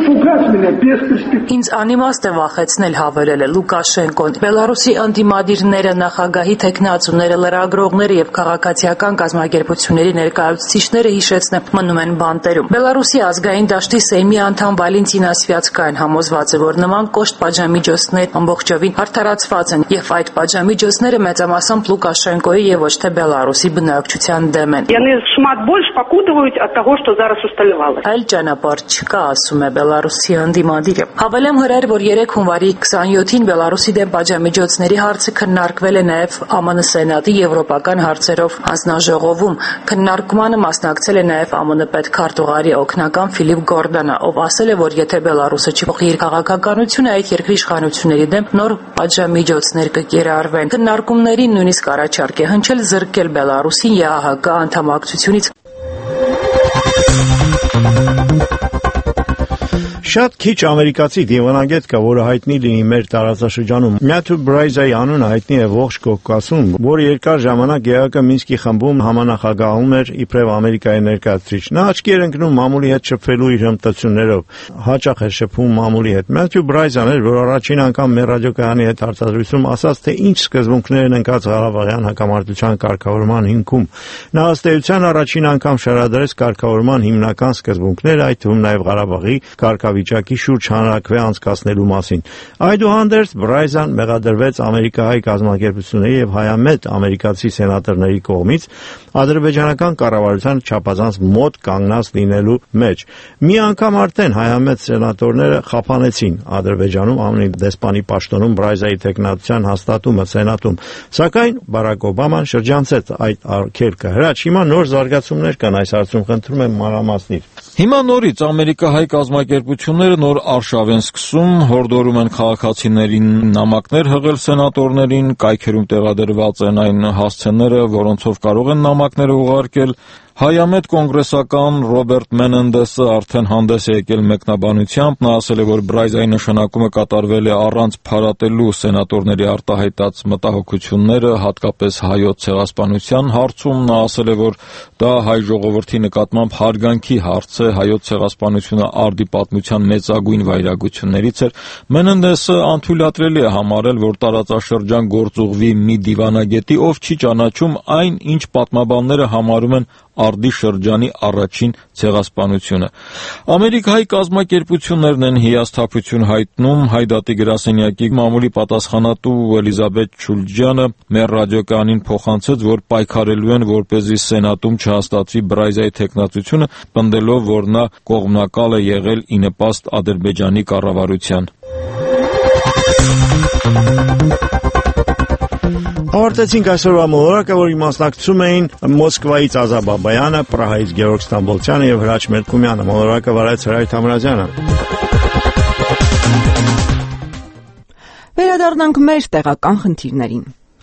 Ինձ անիմաստ է վախեցնել, հավելել է Լուկաշենկոն։ Բելարուսի ընդդիմադիրները, նախագահի թեկնածուները, լրագրողները եւ քաղաքացիական կազմակերպությունների ներկայացուցիչները հիշեցնեմ մնում են բանտերում։ Բելարուսի ազգային դաշտի Սեյմի անդամ Վալենտինա Սվյացկայան համոզված է, որ նման կոշտ պատժամիջոցներ ամբողջովին արդարացված են եւ այդ պատժամիջոցները մեծամասամբ Լուկաշենկոյի եւ ոչ թե Բելարուսի բնակչության դեմ են։ Яны шмат больш пакутываюць ад таго, што зараз усталявалася. Այլ ճանապարհ չկա, ասում է Բելարուսի ընդդիմադիրը։ Հավելեմ հրեր, որ երեկ հունվարի քսաներկուին Բելարուսի դեմ պատժամիջոցների հարցը քննարկվել է նաեւ ԱՄՆ Սենատի եվրոպական հարցերով հանձնաժողովում։ Քննարկմանը մասնակցել է նաեւ ԱՄՆ պետքարտուղարի օգնական Ֆիլիպ Գորդանը, ով ասել է, որ եթե Բելարուսը չփոխի իր քաղաքականությունը, այդ երկրի իշխանությունների դեմ նոր պատժամիջոցներ կկիրառվեն։ Քննարկումներին նույնիսկ առաջարկ է հնչել զրկել Բելարուսին ԵԱՀԿ անդամակցությունից։ Շատ քիչ ամերիկացի դիվանագետ կա, որը հայտնի լինի մեր տարածաշրջանում։ Մյաթու Բրայզայի անունը հայտնի է ողջ Կովկասում, որը երկար ժամանակ ԵԱԿ Մինսկի խմբում համանախագահում էր իբրև Ամերիկայի ներկայացուցիչ։ Նա աչքի էր ընկնում մամուլի հետ շփվելու իր հմտություններով, հաճախ էր շփվում մամուլի հետ։ Մյաթու Բրայզան էր, որ առաջին անգամ մեր ռադիոկայանի հետ հարցազրույցում ասաց, թե ինչ սկզբունքներ են ընկած Ղարաբաղյան հակամարտության կարգավորման հիմքում։ Նա ըստ էության առաջին անգամ շարադրեց կարգավորման հիմնական սկզբունքները, այդ թվում նաև Ղարաբաղի կարգավիճակի շուրջ հանրաքվե անցկացնելու մասին։ Այդուհանդերձ Բրայզան մեղադրվեց ամերիկահայ կազմակերպությունների եւ հայամետ ամերիկացի սենատորների կողմից ադրբեջանական կառավարության չափազանց մոտ կանգնած լինելու մեջ։ Մի անգամ արդեն հայամետ սենատորները խափանեցին Ադրբեջանում ԱՄՆ դեսպանի պաշտոնում Բրայզայի տեխնատության հաստատումը սենատում, սակայն Բարակ Օբաման շրջանցեց այդ արգելքը։ Հրաչ, հիմա նոր զարգացումներ կան այս հարցում, խնդրում եմ մանրամասնիր։ Հիմա նորից ամերիկահայ կազմակերպությունները նոր արշավ են սկսում, հորդորում են քաղաքացիներին նամակներ հղել սենատորներին, կայքերում տեղադրված են այն հասցեները, որոնցով կարող են նամակները ուղարկել։ Հայամետ կոնգրեսական Ռոբերտ Մենենդեսը արդեն հանդես է եկել մեկնաբանությամբ, նա ասել է, որ Բրայզայի նշանակումը կատարվել է առանց փարատելու սենատորների արտահայտած մտահոգությունները, հատկապես հայոց ցեղասպանության հարցում։ Նա ասել է, որ դա հայ ժողովրդի նկատմամբ հարգանքի հարց է, հայոց ցեղասպանությունը արդի պատմության մեծագույն վայրագություններից էր։ Մենենդեսը անթույլատրելի է համարել, որ տարածաշրջան գործուղվի մի դիվանագետի, ով չի ճանաչում այն, ինչ պատմաբանները համարում են արդի շրջանի առաջին ցեղասպանությունը։ Ամերիկայի կազմակերպություններն են հիասթափություն հայտնում։ Հայդատի գրասենյակի մամուլի պատասխանատու Էլիզաբեթ Չուլջյանը մեր ռադիոկայանին փոխանցեց, որ պայքարելու են, որպեսզի սենատում չհաստատվի Բրայզայի տեխնատությունը, պնդելով, որ նա կողմնակալ է եղել ի նպաստ Ադրբեջանի կառավարության։ Ավարտեցինք այսօրվա մոլորակը, որի մասնակցում էին Մոսկվայից Ազա Բաբայանը, Պրահայից Գևորգ Ստամբոլցյանը եւ Հրաչ Մերկումյանը։ Մոլորակը վարեց Հրայր Թամրազյանը։ Վերադառնանք մեր տեղական խնդիրներին։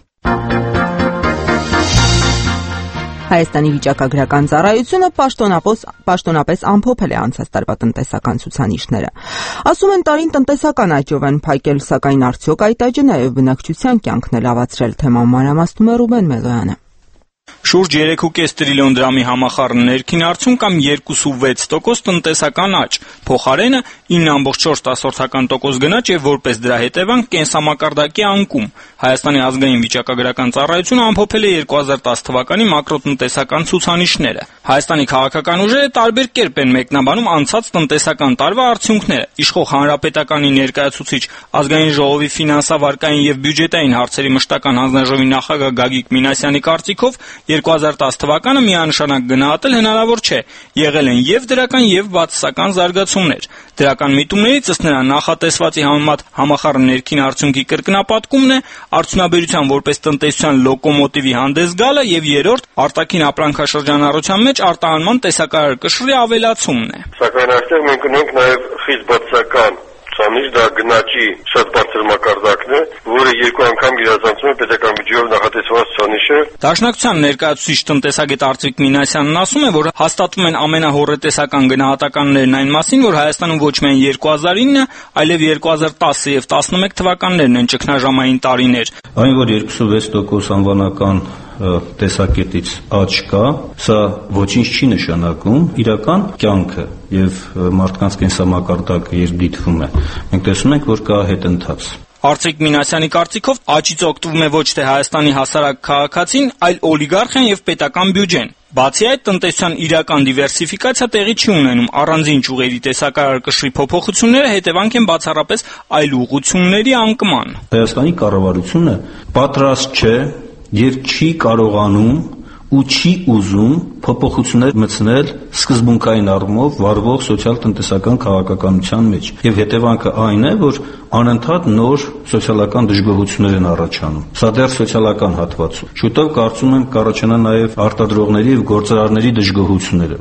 Հայաստանի վիճակագրական ծառայությունը պաշտոնապես ամփոփել է անցած տարվա տնտեսական ցուցանիշները։ Ասում են տարին տնտեսական աճով են փակել, սակայն արդյոք այդ աճը նաև բնակչության կյանքն է լավացրել, թեման մանրամասնում է Ռուբեն Մելոյանը։ Շուրջ երեք կόμma պենս տրիլիոն դրամի համախառն ներքին արդյունք կամ երկու կόμma վեց տոկոս տնտեսական աճ, փոխարենը ինը կόμma չորս տոկոս գնաճ եւ որպես դրա հետևանք կենսամակարդակի անկում։ Հայաստանի ազգային վիճակագրական ծառայությունը ամփոփել է երկու հազար տասը թվականի մակրոտնտեսական ցուցանիշները։ Հայաստանի քաղաքական ուժերը տարբեր կերպ են մեկնաբանում անցած տնտեսական տարվա արդյունքները։ Իշխող հանրապետականի ներկայացուցիչ ազգային ժողովի ֆինանսավարկային եւ բյուջետային հարցերի մշտական հանձնաժողովի նախագահ Գագիկ Մինասյանի կարծիքով երկու հազար տասը թվականը միանշանակ գնահատել հնարավոր չէ։ Եղել են եւ դրական եւ բացասական զարգացումներ։ Դրական միտումներից ըստ նրա նախատեսվածի համեմատ համախառն ներքին արդյունքի կրկնապատկումն է, արդյունաբերության որպես տնտեսության լոկոմոտիվի հանդես գալը եւ երրորդ արտաքին ապրանքաշրջանառության մեջ արտահանման տեսակարար կշռի ավելացումն է։ Սակայն այստեղ մենք ունենք նաեւ խիստ բացասական ցուցանիշ, դա գնաճի շատ բարձր մակարդակն է, որը երկու անգամ գերազանցում է պետական բյուջեով նախատեսված ցուցանիշը։ Դաշնակցության ներկայացուցիչ տնտեսագետ Արծվիկ Մինասյանն ասում է, որ հաստատում են ամենահոռետեսական գնահատականներն այն մասին, որ Հայաստանում ոչ միայն երկու հազար ինը, այլև երկու հազար տասը եւ տասնմեկ թվականներն են ճգնաժամային տարիներ։ Այն, որ երկու կόμma վեց տոկոս անվանական տեսակետից աճ կա, սա ոչինչ չի նշանակում իրական կյանքը եւ մարդկանց կենսամակարդակը երբ դիտվում է։ Մենք տեսնում ենք, որ կա հետընթաց։ Արծվիկ Մինասյանի կարծիքով աճից օգտվում է ոչ թե Հայաստանի հասարակ քաղաքացին, այլ օլիգարխիան եւ պետական բյուջեն։ Բացի այդ, տնտեսության իրական դիվերսիֆիկացիա տեղի չի ունենում, առանձին ճյուղերի տեսակարար կշռի փոփոխությունները հետևանք են բացառապես այլ ուղղությունների անկման։ Հայաստանի կառավարությունը պատրաստ չէ եւ չի կարողանում ու չի ուզում փոփոխություններ մտցնել սկզբունքային առումով վարվող սոցիալ-տնտեսական քաղաքականության մեջ։ Եվ հետևանքը այն է, որ անընդհատ նոր սոցիալական դժգոհություններ են առաջանում։ Սա դեռ սոցիալական հատվածում։ Շուտով կարծում եմ կառաջանա նաև արտադրողների եւ գործարարների դժգոհությունները։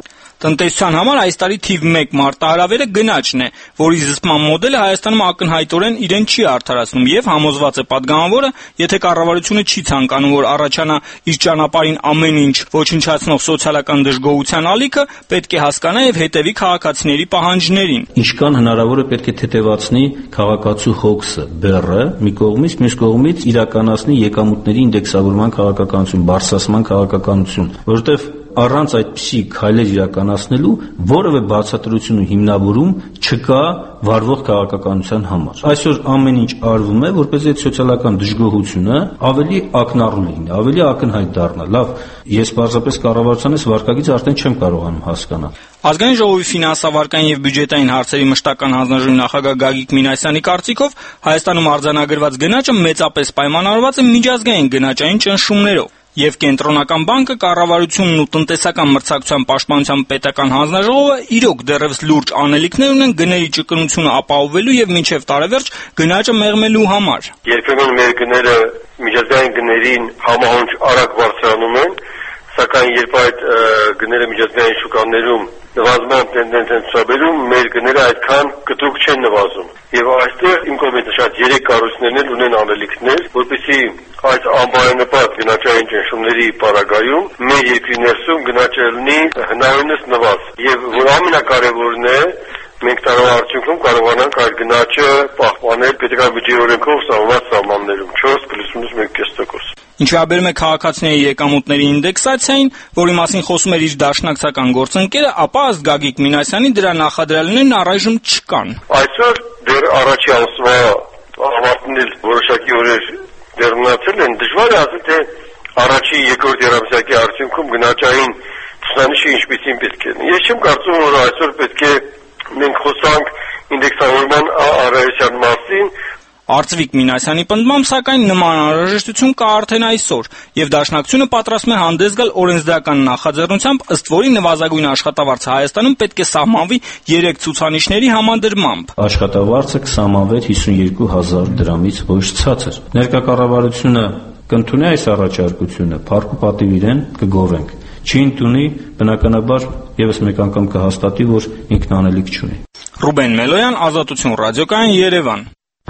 Տնտեսության համար այս տարի թիվ մեկ մարտահրավերը գնաճն է, որի զսպման մոդելը Հայաստանում ակնհայտորեն իրեն չի արդարացնում եւ համոզված է падգամավորը, եթե կառավարությունը չի ցանկանում, որ առաջանա իր ճանապարհին ամեն ինչ ոչնչացնող սոցիալական դժգոհության ալիքը, պետք է հասկանա եւ հետեւի քաղաքացիների պահանջներին։ Ինչքան հնարավոր է պետք է թեթևացնի քաղաքացու հոգսը, բեռը, մի կողմից, մյուս կողմից իրականացնի եկամուտների ինդեքսավորման քաղաքականություն, բարձրացման քաղաքականություն, որովհետեւ առանց այդպիսի քայլեր իրականացնելու որևէ բացատրություն ու հիմնավորում չկա վարվող քաղաքականության համար։ Այսօր ամեն ինչ արվում է, որպեսզի այդ սոցիալական դժգոհությունը ավելի ակնառու լինի, ավելի ակնհայտ դառնա։ Լավ, ես պարզապես կառավարության այս վարկագիծը արդեն չեմ կարողանում հասկանալ։ Ազգային ժողովի ֆինանսավարկային եւ բյուջետային հարցերի մշտական հանձնաժողովի նախագահ Գագիկ Մինասյանի կարծիքով Հայաստանում արձանագրված գնաճը մեծապես պայմանավորված է միջազգային գնաճային ճնշումներով։ Եվ կենտրոնական բանկը, կառավարությունն ու տնտեսական մրցակցության պաշտպանության պետական հանձնաժողովը իրոք դեռևս լուրջ անելիքներ ունեն գների ճկունությունը ապահովելու եւ մինչեւ տարեվերջ գնաճը մեղմելու համար։ Երբեմն մեր գները միջազգային գներին համահունչ արագ բարձրանում են, սակայն երբ այդ գները միջազգային շուկաներում նվազման տենդենց են ցուցաբերում, մեր գները այդքան կտրուկ չեն նվազում։ Եվ այստեղ իմ կողմից շատ երեք կառույցներն ունեն անելիքներ, որպեսզի այս անբարենպաստ գնաճային ճնշումների պարագայում մեր երկրի ներսում գնաճը լինի հնարավորինս նվազ։ Եվ որ ամենակարևորն է, մենք տարվա արդյունքում կարողանանք այդ գնաճը պահպանել պետական բյուջեի օրենքով սահմանված սահմաններում չորս փլյուս մեկ կես տոկոս։ Ինչ վերաբերում է քաղաքացիների եկամուտների ինդեքսացիային, որի մասին խոսում էր իր դաշնակցական գործընկերը, ապա ըստ Գագիկ Մինասյանի դրա նախադրյալներն առայժմ չկան։ Այսօր դեռ առաջի ամսվա ավարտնել որոշակի օրեր դեռ մնացել են, դժվար է ասել, թե առաջի երկրորդ երամսյակի արդյունքում գնաճային ցուցանիշը ինչպիսին պետք է լինի։ Ես չեմ կարծում, որ այսօր պետք է մենք խոսանք ինդեքսավորման առավելության մասին։ Արծվիկ Մինասյանի պնդմամբ, սակայն նման անհրաժեշտություն կա արդեն այսօր, եւ Դաշնակցությունը պատրաստվում է հանդես գալ օրենսդրական նախաձեռնությամբ, ըստ որի նվազագույն աշխատավարձը Հայաստանում պետք է սահմանվի երեք ցուցանիշների համադրմամբ։ Աշխատավարձը կսահմանվեր հիսունյոթ հազար դրամից ոչ ցածր։ Ներկա կառավարությունը կընդունի այս առաջարկությունը, փառք ու պատիվ իրեն կգովենք։ Չի ընդունի, բնականաբար եւս մեկ անգամ կհաստատի, որ ինքն անելիք չունի։ Ռուբեն Մելոյան, Ազատություն ռադիոկայան, Երևան։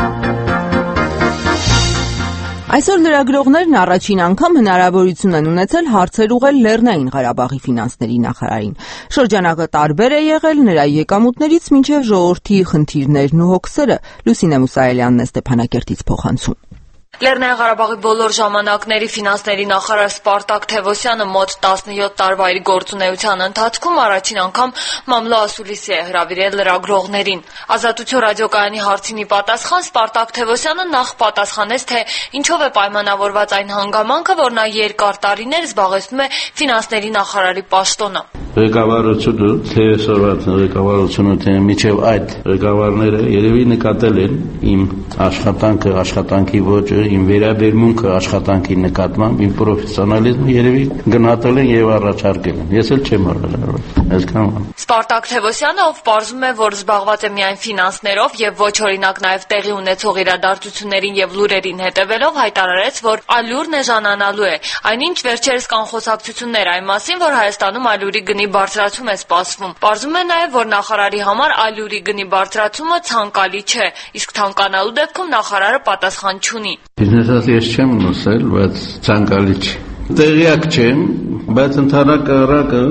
Այսօր լրագրողներն առաջին անգամ հնարավորություն են ունեցել հարցեր ուղղել Լեռնային Ղարաբաղի ֆինանսների նախարարին։ Շրջանակը տարբեր է եղել նրա եկամուտներից մինչև ժողովրդի խնդիրներն ու հոգսերը։ Լուսինե Մուսայելյանն է Ստեփանակերտից փոխանցում։ Լեռնային Ղարաբաղի բոլոր ժամանակների ֆինանսների նախարար Սպարտակ Թևոսյանը մոտ տասնյոթ տարվա իր գործունեության ընթացքում առաջին անգամ մամլո ասուլիսի է հրավիրել լրագրողներին։ Ազատություն ռադիոկայանի հարցին ի պատասխան Սպարտակ Թևոսյանը նախ պատասխանեց, թե ինչով է պայմանավորված այն հանգամանքը, որ նա երկար տարիներ զբաղեցնում է ֆինանսների նախարարի պաշտոնը։ Ղեկավարությունը, թերեսորված ղեկավարությունը, թե միջև այդ ղեկավարները երևի նկատել են իմ աշխատանքը, աշխատանքի ոճը, իմ վերաբերմունքը աշխատանքի նկատմամբ, իմ պրոֆեսիոնալիզմը երևի գնահատել են եւ առաջարկել են։ Ես էլ չեմ առաջարկել։ Այսքան։ Սպարտակ Թևոսյանը, ով պարզում է, որ զբաղված է միայն ֆինանսներով եւ ոչ օրինակ նաեւ տեղի ունեցող իրադարձություններին եւ լուրերին հետեւելով, հայտարարեց, որ ալյուրն էժանանալու է։ Այնինչ վերջերս կան խոսակցություններ այն մասին, որ Հայաստանում ալյուրի գնի բարձրացում է սպասվում։ Պարզում է նաեւ, որ նախարարի համար ալյուրի գնի բարձրացումը ցանկալի չէ, իսկ ցանկանալու դեպքում նախարարը պատասխան չունի։ Բիզնեսից ես չեմ նոսել, բայց ցանկալի չէ։ Տեղյակ չեմ, բայց ընդհանրակը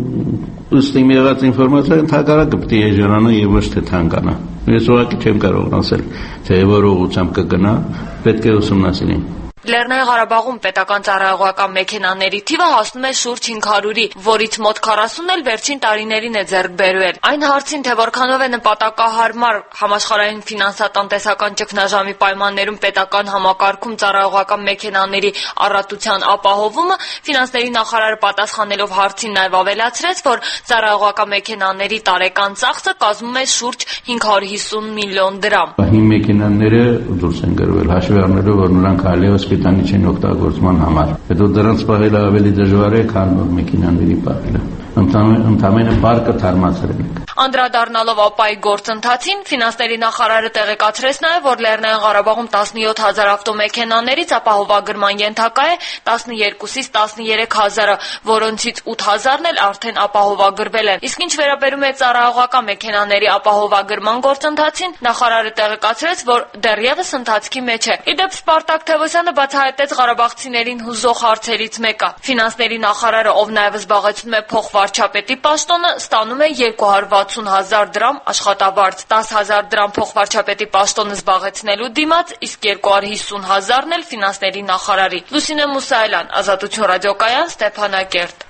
ըստ իմ եղած ինֆորմացիայի ընդհանրակը պետք է էժանանա եւ ոչ թե թանկանա։ Ես ուղղակի չեմ կարող ասել, թե որ ուղղությամբ կգնա, պետք է ուսումնասիրենք։ Լեռնային Ղարաբաղում պետական ծառայողական մեքենաների թիվը հասնում է շուրջ հինգ հարյուրի, որից մոտ քառասունն էլ վերջին տարիներին է ձեռք բերվել։ Այն հարցին, թե որքանով է նպատակահարմար համաշխարհային ֆինանսատնտեսական ճգնաժամի պայմաններում պետական համակարգում ծառայողական մեքենաների առատության ապահովումը, ֆինանսների նախարարը պատասխանելով հարցին նաև ավելացրեց, որ ծառայողական մեքենաների տարեկան ծախսը կազմում է շուրջ հինգ հարյուր հիսուն միլիոն դրամ։ Հին մեքենաները դուրս են գրվել, հաշվի առնելով, որ նրանք այլևս պիտանի չեն օգտագործման համար։ Հետո դրանց պահելը ավելի դժվար է, քան նոր մեքենաների պահելը։ ընդամենը բարկը թարմացրել ենք։ Անդրադառնալով ԱՊԱ-ի գործընթացին, ֆինանսների նախարարը տեղեկացրեց նաև, որ Լեռնային Ղարաբաղում տասնյոթ հազար ավտոմեքենաներից ապահովագրման ենթակա է տասներկուից տասներեք հազարը, որոնցից ութ հազարն էլ արդեն ապահովագրվել են։ Իսկ ինչ վերաբերում է ծառայողական մեքենաների ապահովագրման գործընթացին, նախարարը տեղեկացրեց, որ դեռևս ընթացքի մեջ է։ Իդեպ Սպարտակ Թևոսյանը բացահայտեց ղարաբաղցիներին հուզող հարցերից մեկը։ Ֆինանսների նախարարը, ով նաև զբաղեցնում է փոխվարչապետի պաշտոնը, ստանում է երկու հարյուր վաթսուն հազար դրամ աշխատավարձ, դաս հազար դրամ փոխվարչապետի պաշտոնը զբաղեցնելու դիմաց, իսկ երկու հարյուր հիսուն հազարն էլ ֆինանսների նախարարի։ Լուսինե Մուսայելյան, Ազատություն ռադիոկայան, Ստեփանակերտ։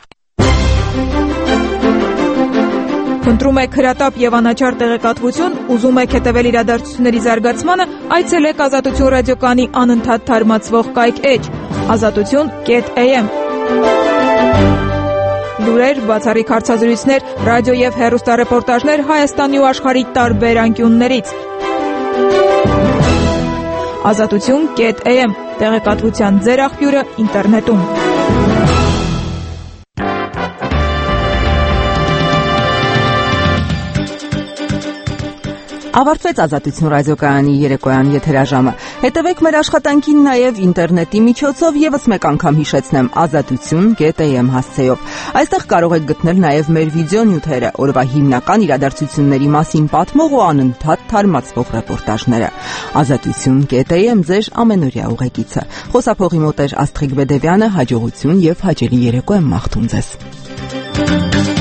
Ընտրում եք հրատապ եւ անաչառ տեղեկատվություն, ուզում եք հետևել իրադարձությունների զարգացմանը, այցելեք Ազատություն ռադիոկայանի անընդհատ թարմացվող կայք էջ ազատություն կետ էյ էմ։ Լուրեր, բացառիկ հարցազրույցներ, ռադիո եւ հեռուստառեպորտաժներ Հայաստանի ու աշխարհի տարբեր անկյուններից։ ազատություն կետ էյ էմ տեղեկատվության ձեր աղբյուրը ինտերնետում։ Ավարտվեց Ազատություն ռադիոկայանի երեկոյան եթերաժամը։ Հետևեք մեր աշխատանքին նաև ինտերնետի միջոցով, եւս մեկ անգամ հիշեցնեմ ազատություն կետ էյ էմ հասցեով։ Այստեղ կարող եք գտնել նաև մեր վիդեոնյութերը, օրվա հիմնական իրադարձությունների մասին պատմող ու անընդհատ թարմացվող ռեպորտաժները։ ազատություն կետ էյ էմ ձեր ամենօրյա ուղեկիցը։ Խոսափողի մոտ էր Աստղիկ Բեդևյանը, հաջողություն եւ հաճելի երեկո եմ մաղթում ձեզ։